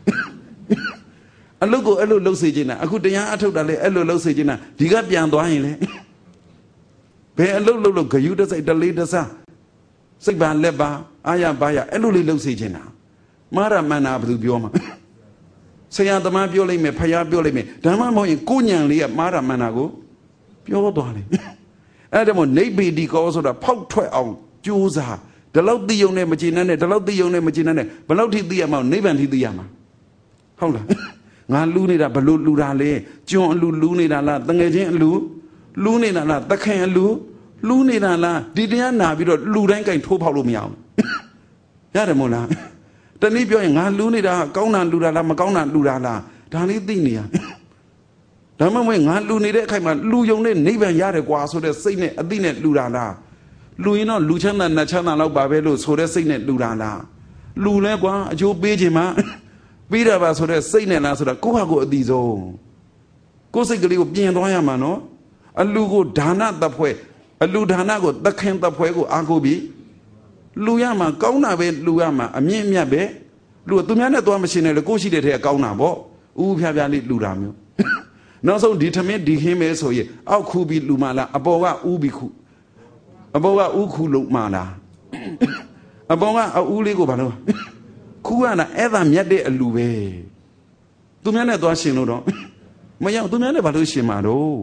အလုတ်ကိုအဲ့လိုလှုပ်စေခြင်းနဲ့အခုတရားအထုတ်တာလဲအဲ့လိုလှုပ်စေခြင်းနဲ့ဒီကပြန်သွားရင်လေဘယ်အလုတ်လှုပ်လို့ဂယုတစိုက်တလေးတစစိတ်ပါလက်ပါအာရပါရအဲ့လိုလေးလှုပ်စေခြင်းတာမာရမန္နာဘယ်သူပြောမှာဆရာသမားပြောလိုက်မယ်ဖယားပြောလိုက်မယ်ဓမ္မမဟုတ်ရင်ကိုညံလေးကမာရမန္နာကိုပြောသွားတယ်အဲ့ဒါမို့နိဗ္ဗေဒီကောဆိုတာဖောက်ထွက်အောင်ကြိုးစားဒီလောက်သိယုံနဲ့မကျေနပ်နဲ့ဒီလောက်သိယုံနဲ့မကျေနပ်နဲ့ဘယ်လောက်ထိသိရမှာနိဗ္ဗာန်ထိသိရမှာဟုတ်လားငါလူနေတာဘလို့လူတာလဲကျွန်းအလူနေတာလားတငယ်ချင်းအလူနေတာလားတခင်အလူနေတာလားဒီတရားနာပြီးတော့လူတိုင်းကင်ထိုးဖောက်လို့မရအောင်ရတယ်မို့လားတနည်းပြောရင်ငါလူနေတာကောင်းတာလူတာလားမကောင်းတာလူတာလားဒါလေးသိနေရဒါမှမဟုတ်ငါလူနေတဲ့အခိုက်မှာလူယုံနဲ့နိဗ္ဗာန်ရတယ်ကွာဆိုတဲ့စိတ်နဲ့အသိနဲ့လူတာလားလူရင်တော့လူချမ်းသာနတ်ချမ်းသာလောက်ပါပဲလို့ဆိုတဲ့စိတ်နဲ့လူတာလားလူလဲကွာအကျိုးပေးခြင်းမှာပေးတာပါဆိုတဲ့စိတ်နဲ့လားဆိုတာကိုယ့်ဟာကိုယ်အသိဆုံးကိုယ်စိတ်ကလေးကိုပြင်သွားရမှာနော်အလူကိုဒါနတဖွဲအလူဒါနကိုသခင်တဖွဲကိုအားကိုးပြီးလူရမှာကောင်းတာပဲလူရမှာအမြင့်မြတ်ပဲလူသူများနဲ့သွားမရှင်းနဲ့လေကိုရှိတဲ့ထဲကောင်းတာပေါ့ဥဖျားဖျားလေးလူတာမျိုးနောက်ဆုံးဒီထမင်းဒီခင်းမဲဆိုရင်အောက်ခူပြီးလူမလားအပေါ်ကဥပြီးခုအပေါ်ကဥခုလုံးမလားအပေါ်ကအဥလေးကိုဘာလို့ခူကနာအဲ့ဒါမြတ်တဲ့အလူပဲသူများနဲ့သွားရှင်လို့တော့မရသူများနဲ့ဘာလို့ရှင်မှာတော့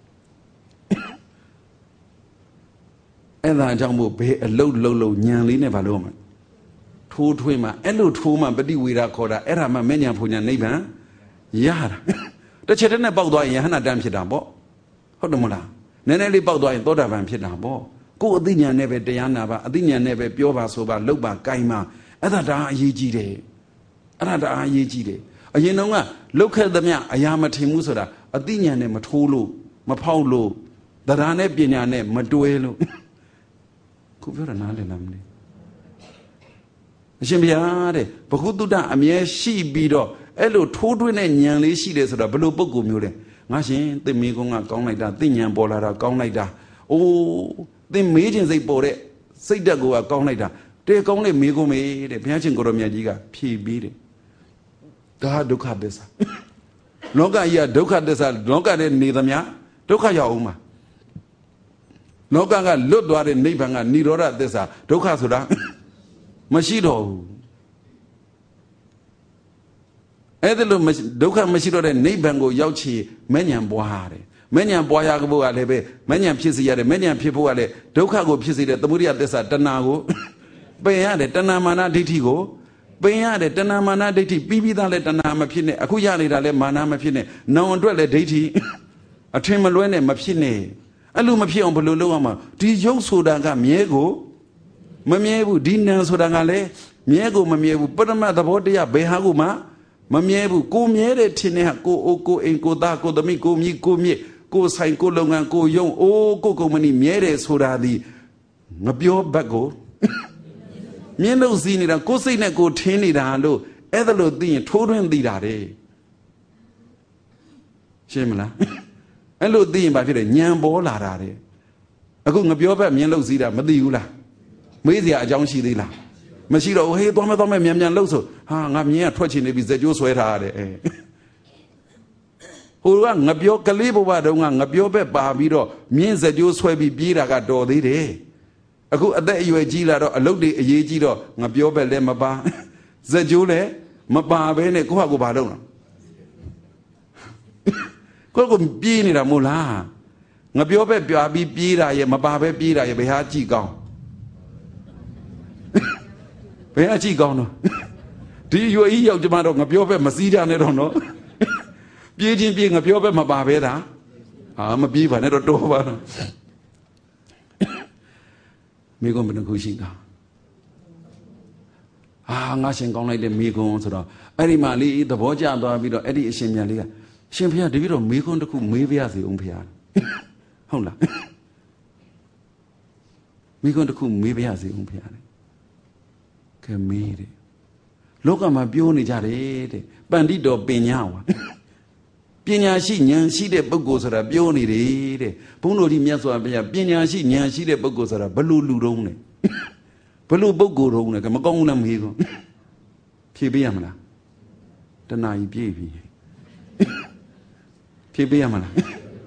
အဲ့ဒါကြောင့်မို့ဘယ်အလုတ်လုံးညံလေးနဲ့ဘာလို့မှာထိုးထွင်းမှာအဲ့လိုထိုးမှပฏิဝေဒခေါ်တာအဲ့ဒါမှမဲ့ညာဖုန်ညာနိဗ္ဗာန်ရတာတစ်ချက်တည်းနဲ့ပေါက်သွားရင်ယဟနာတန်းဖြစ်တာပေါ့ဟုတ်တယ်မလားနည်းနည်းလေးပေါက်သွားရင်သောတာပန်ဖြစ်တာပေါ့ကိုယ်အသိဉာဏ်နဲ့ပဲတရားနာပါအသိဉာဏ်နဲ့ပဲပြောပါဆိုပါလုပ်ပါကိုင်ပါအဲ့ဒါအရေးကြီးတယ်အဲ့ဒါအရေးကြီးတယ်အရင်တော့ကလုတ်ခဲ့သမျှအရာမထင်ဘူးဆိုတာအသိဉာဏ်နဲ့မထိုးလို့မဖောက်လို့တရားနဲ့ပညာနဲ့မတွဲလို့ခုပြောတာနားလည်လားမသိအရှင်ဘုရားတဲ့ဘဂုတုတ္တအမြဲရှိပြီးတော့အဲ့လိုထိုးထွင်းတဲ့ဉာဏ်လေးရှိတယ်ဆိုတော့ဘယ်လိုပုံကိုမျိုးလဲငါရှင်သင်မေကုန်းကကောင်းလိုက်တာသိဉာဏ်ပေါ်လာတာကောင်းလိုက်တာအိုးသင်မေးခြင်းစိတ်ပေါ်တဲ့စိတ်ဓာတ်ကိုကောင်းလိုက်တာတဲကောင်းတဲ့မေကုန်းမေတဲ့ဘုရားရှင်ကိုရောမြတ်ကြီးကဖြေပြီးတယ်ဒါဒုက္ခသစ္စာလောကကြီးကဒုက္ခသစ္စာလောကနဲ့နေသမျှဒုက္ခရောက်အောင်မှာလောကကလွတ်သွားတဲ့နိဗ္ဗာန်ကនិရောဓသစ္စာဒုက္ခဆိုတာမရှိတော့ဘူးအဲ့ဒါလို့ဒုက္ခမရှိတော့တဲ့နိဗ္ဗာန်ကိုရောက်ချင်မဲ့ညာပွားရတယ်မဲ့ညာပွားရဖို့ကလည်းပဲမဲ့ညာဖြစ်စေရတယ်မဲ့ညာဖြစ်ဖို့ကလည်းဒုက္ခကိုဖြစ်စေတဲ့သမုဒိယသစ္စာတဏှာကိုပယ်ရတယ်တဏှာမာနဒိဋ္ဌိကိုပယ်ရတယ်တဏှာမာနဒိဋ္ဌိပြီးသားလဲတဏှာမဖြစ်နဲ့အခုရနေတာလဲမာနမဖြစ်နဲ့နောင်အတွက်လဲဒိဋ္ဌိအထင်မလွဲနဲ့မဖြစ်နဲ့အဲ့လိုမဖြစ်အောင်ဘယ်လိုလုပ်ရမှာဒီရုပ်ဆိုတာကမြဲကိုမမြဲဘူးဒီနာမ်ဆိုတာကလည်းမြဲကိုမမြဲဘူးပရမတ်သဘောတရားဘယ်ဟာကိုမှမမြဲဘူးကိုမြဲတဲ့ထင်တဲ့ဟာကိုအိမ်ကိုသားကိုသမီးကိုမြီးကိုမြစ်ကိုဆိုင်ကိုလုပ်ငန်းကိုယုံကိုကုမ္ပဏီမြဲတယ်ဆိုတာဒီငပြောဘက်ကိုမြင်းလို့စီးနေတာကိုစိတ်နဲ့ကိုထင်းနေတာလို့အဲ့ဒါလို့သိရင်ထိုးထွင်းသိတာတဲ့ရှင်းမလားအဲ့လိုသိရင်ဘာဖြစ်လဲညံပေါ်လာတာတဲ့အခုငပြောဘက်မြင်းလို့စီးတာမသိဘူးလားမေးစရာအကြောင်းရှိသေးလားမရှိတော့ဟေးသွားမယ်မြန်လှုပ်ဆိုဟာငါမြင်းကထွက်ချင်နေပြီဇက်ကျိုးဆွဲထားရတယ်ဟိုကငပြောကလေးဘဝတုန်းကငပြောဘက်ပါပြီးတော့မြင်းဇက်ကျိုးဆွဲပြီးပြေးတာကတော်သေးတယ်အခုအသက်အရွယ်ကြီးလာတော့အလုတ်တွေအရေးကြီးတော့ငပြောဘက်လည်းမပါဇက်ကျိုးလည်းမပါဘဲနဲ့ကိုယ့်ဟာကိုယ်ဘာလုပ်လဲကိုယ့်ကိုပြေးနေတာမို့လားငပြောဘက်ပြပြီးပြေးတာရဲ့မပါဘဲပြေးတာရဲ့ဘယ်ဟာကြည့်ကောင်းဘယ်ဟာကြည့်ကောင်းတော့ဒီရွယ်ကြီးရောက်ကြမှာတော့ငပြောဘက်မစည်းကြနဲ့တော့နော်ပြေးချင်းပြေးငပြောဘက်မပါဘဲတာဟာမပြေးပါနဲ့တော့တော်ပါတော့မိကုံဘယ်နှခုရှိတာငါရှင်ကောင်းလိုက်တဲ့မိကုံဆိုတော့အဲ့ဒီမှာလေးသဘောကျသွားပြီးတော့အဲ့ဒီအရှင်မြတ်လေးကရှင်ဖျားတပည့်တော်မိကုံတစ်ခုမေးပြရစီအောင်ဖျားဟုတ်လားမိကုံတစ်ခုမေးပြရစီအောင်ဖျားတယ်ကဲမေးတယ်လောကမှာပြောနေကြတယ်တဲ့ပန္တိတော်ပညာဝါပညာရှိဉာဏ်ရှိတဲ့ပုဂ္ဂိုလ်ဆိုတာပြောနေတယ်တဲ့ဘုန်းတော်ကြီးမြတ်စွာဘုရားပညာရှိဉာဏ်ရှိတဲ့ပုဂ္ဂိုလ်ဆိုတာဘလို့လူတုံးလဲဘလို့ပုဂ္ဂိုလ်တုံးလဲကမကောင်းဘူးလားမေးကောဖြေပေးရမလားတဏှာကြီးပြည့်ပြီဖြေပေးရမလား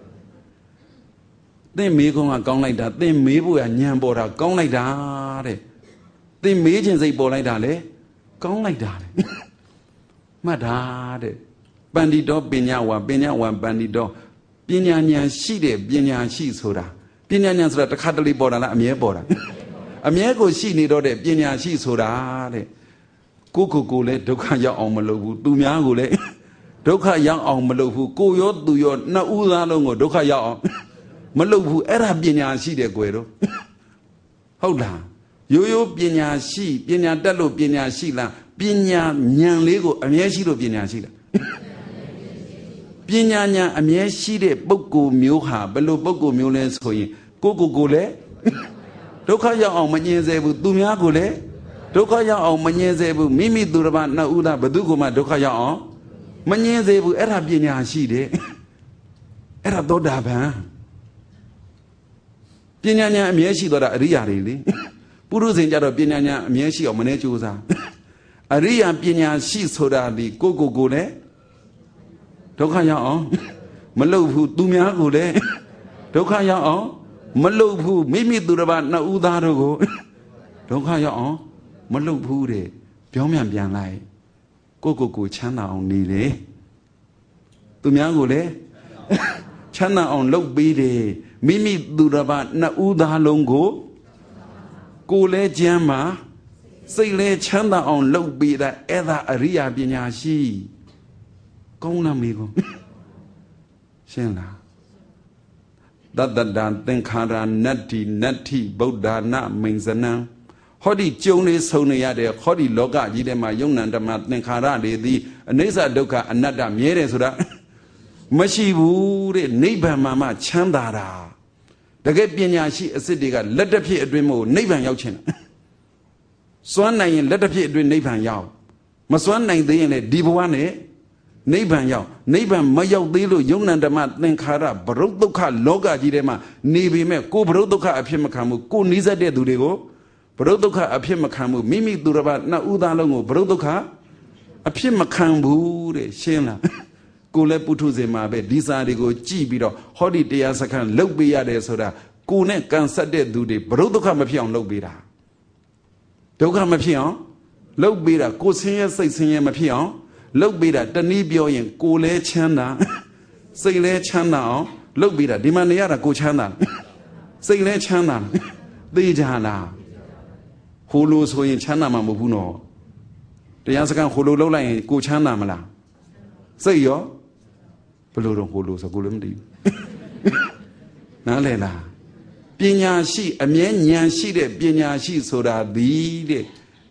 သင်မေးကောင်းကကောင်းလိုက်တာသင်မေးဖို့ရဉာဏ်ပေါ်တာကောင်းလိုက်တာတဲ့သင်မေးခြင်းစိတ်ပေါ်လိုက်တာလေကောင်းလိုက်တာလေမှတ်တာတဲ့ပန္တိတော်ပညာဝါပန္တိတော်ပညာဉာဏ်ရှိတဲ့ပညာရှိဆိုတာပညာဉာဏ်ဆိုတာတစ်ခါတလေပေါ်တာလားအမြဲပေါ်တာအမြဲကိုရှိနေတော့တဲ့ပညာရှိဆိုတာတဲ့ကိုလည်းဒုက္ခရောက်အောင်မလုပ်ဘူးသူများကိုလည်းဒုက္ခရောက်အောင်မလုပ်ဘူးကိုရောသူရောနှစ်ဦးသားလုံးကိုဒုက္ခရောက်အောင်မလုပ်ဘူးအဲ့ဒါပညာရှိတဲ့ကွယ်တော့ဟုတ်လားရိုးရိုးပညာရှိပညာတတ်လို့ပညာရှိလားပညာဉာဏ်လေးကိုအမြဲရှိလို့ပညာရှိလားပညာဉာဏ်အမြဲရှိတဲ့ပုဂ္ဂိုလ်မျိုးဟာဘယ်လိုပုဂ္ဂိုလ်မျိုးလဲဆိုရင်ကိုလည်းဒုက္ခရောက်အောင်မညင်စေဘူးသူများကိုလည်းဒုက္ခရောက်အောင်မညင်စေဘူးမိမိသူတစ်ပါးနှစ်ဦးသားဘသူကမှဒုက္ခရောက်အောင်မညင်စေဘူးအဲ့ဒါပညာရှိတယ်အဲ့ဒါသောတာပန်ပညာဉာဏ်အမြဲရှိတော့တာအရိယာတွေလေပုရုဇဉ်ကြတော့ပညာဉာဏ်အမြဲရှိအောင်မနေကြိုးစားအရိယာပညာရှိဆိုတာဒီကိုလည်းဒုက္ခရောက်အောင်မလုပ်ဘူးသူများကိုလည်းဒုက္ခရောက်အောင်မလုပ်ဘူးမိမိသူတစ်ပါးနှစ်ဦးသားတို့ကိုဒုက္ခရောက်အောင်မလုပ်ဘူးတဲ့ပြောင်းပြန်လိုက်ကိုချမ်းသာအောင်နေတယ်သူများကိုလည်းချမ်းသာအောင်လုပ်ပေးတယ်မိမိသူတစ်ပါးနှစ်ဦးသားလုံးကိုလည်းကျမ်းမှာစိတ်လည်းချမ်းသာအောင်လုပ်ပေးတာအဲ့ဒါအရိယာပညာရှိကောင်းလားမေးကောရှင်းလားတတ္တတံသင်္ခါရနတ္ထိဗုဒ္ဓနာမိန်စနံဟောဒီကျုံလေးဆုံနေရတဲ့ဟောဒီလောကကြီးထဲမှာယုံနံဓမ္မသင်္ခါရတွေသည်အနိစ္စဒုက္ခအနတ္တမြဲတယ်ဆိုတာမရှိဘူးတဲ့နိဗ္ဗာန်မှာမှချမ်းသာတာတကယ်ပညာရှိအစစ်တွေကလက်တစ်ဖြစ်အတွင်းမို့နိဗ္ဗာန်ရောက်ချင်တာစွမ်းနိုင်ရင်လက်တစ်ဖြစ်အတွင်းနိဗ္ဗာန်ရောက်မစွမ်းနိုင်သေးရင်လည်းဒီဘဝနဲ့နိဗ္ဗာန်ရောက်နိဗ္ဗာန်မရောက်သေးလို့ယုံနံဓမ္မသင်္ခါရဘရုဒုက္ခလောကကြီးထဲမှာနေပေမဲ့ကိုဘရုဒုက္ခအဖြစ်မခံဘူးကိုနီးစပ်တဲ့သူတွေကိုဘရုဒုက္ခအဖြစ်မခံဘူးမိမိသူတစ်ပါးနှစ်ဦးသားလုံးကိုဘရုဒုက္ခအဖြစ်မခံဘူးတဲ့ရှင်းလားကိုလည်းပုထုဇဉ်မှာပဲဒီစာတွေကိုကြည့်ပြီးတော့ဟောဒီတရားစခန်းလုပ်ပေးရတယ်ဆိုတာကိုနဲ့ကန်ဆက်တဲ့သူတွေဘရုဒုက္ခမဖြစ်အောင်လုပ်ပေးတာဒုက္ခမဖြစ်အောင်လုပ်ပေးတာကိုဆင်းရဲစိတ်ဆင်းရဲမဖြစ်အောင်လုပ်ပေးတာတနည်းပြောရင်ကိုလည်းချမ်းသာစိတ်လည်းချမ်းသာအောင်လုပ်ပေးတာဒီမှာနေရတာကိုချမ်းသာစိတ်လည်းချမ်းသာသိကြလားဟိုလိုဆိုရင်ချမ်းသာမှာမဟုတ်ဘူးနော်တရားစခန်းဟိုလိုလုပ်လိုက်ရင်ကိုချမ်းသာမလားစိတ်ရောဘယ်လိုတော့ဟိုလိုဆိုကိုလည်းမသိဘူးနားလည်လားပညာရှိအမြဲဉာဏ်ရှိတဲ့ပညာရှိဆိုတာဒီတဲ့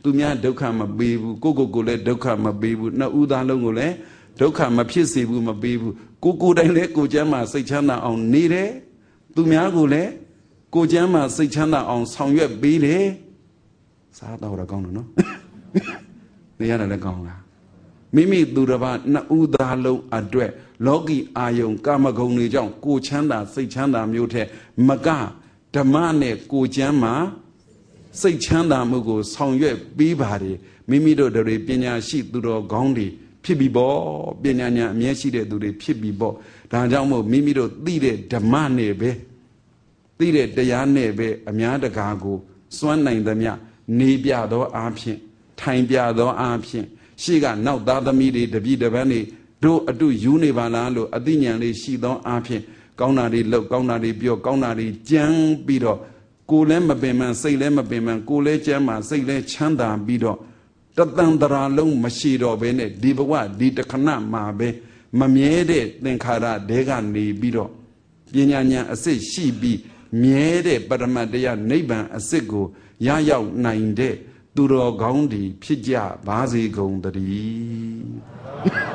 သူများဒုက္ခမပေးဘူးကိုလည်းဒုက္ခမပေးဘူးနှစ်ဦးသားလုံးကိုလည်းဒုက္ခမဖြစ်စေဘူးမပေးဘူးကိုတိုင်းလည်းကိုကျမ်းမှာစိတ်ချမ်းသာအောင်နေတယ်သူများကိုလည်းကိုကျမ်းမှာစိတ်ချမ်းသာအောင်ဆောင်ရွက်ပေးတယ်စားတော့ကောင်းတယ်နော်နေရတယ်လည်းကောင်းလားမိမိသူတစ်ပါးနှစ်ဦးသားလုံးအတွက်လောကီအာယုံကာမဂုဏ်တွေကြောင့်ကိုချမ်းသာစိတ်ချမ်းသာမျိုးထက်မကဓမ္မနဲ့ကိုကျမ်းမှာစိတ်ချမ်းသာမှုကိုဆောင်ရွက်ပေးပါတယ်မိမိတို့တွေပညာရှိသူတော်ကောင်းတွေဖြစ်ပြီပေါ့ပညာဉာဏ်အမြဲရှိတဲ့သူတွေဖြစ်ပြီပေါ့ဒါကြောင့်မို့မိမိတို့သိတဲ့ဓမ္မနဲ့ပဲသိတဲ့တရားနဲ့ပဲအများတကာကိုစွမ်းနိုင်သမျှနေပြသောအားဖြင့်ထိုင်ပြသောအားဖြင့်ရှေ့ကနောက်သားသမီးတွေတပည့်တပန်းတွေတို့အတူယူနေပါလားလို့အသိဉာဏ်လေးရှိသောအားဖြင့်ကောင်းတာတွေလုပ်ကောင်းတာတွေပြောကောင်းတာတွေကြံပြီးတော့ကိုယ်လည်းမပင်ပန်းစိတ်လည်းမပင်ပန်းကိုယ်လည်းကျမ်းမာစိတ်လည်းချမ်းသာပြီးတော့တသံတရာလုံးမရှိတော့ဘဲနဲ့ဒီဘဝဒီတခဏမှာပဲမမြဲတဲ့သင်္ခါရတဲကနေပြီးတော့ပညာဉာဏ်အစစ်ရှိပြီးမြဲတဲ့ပရမတ္တရားနိဗ္ဗာန်အစစ်ကိုရရောက်နိုင်တဲ့သူတော်ကောင်းတွေဖြစ်ကြပါစေကုန်သတည်း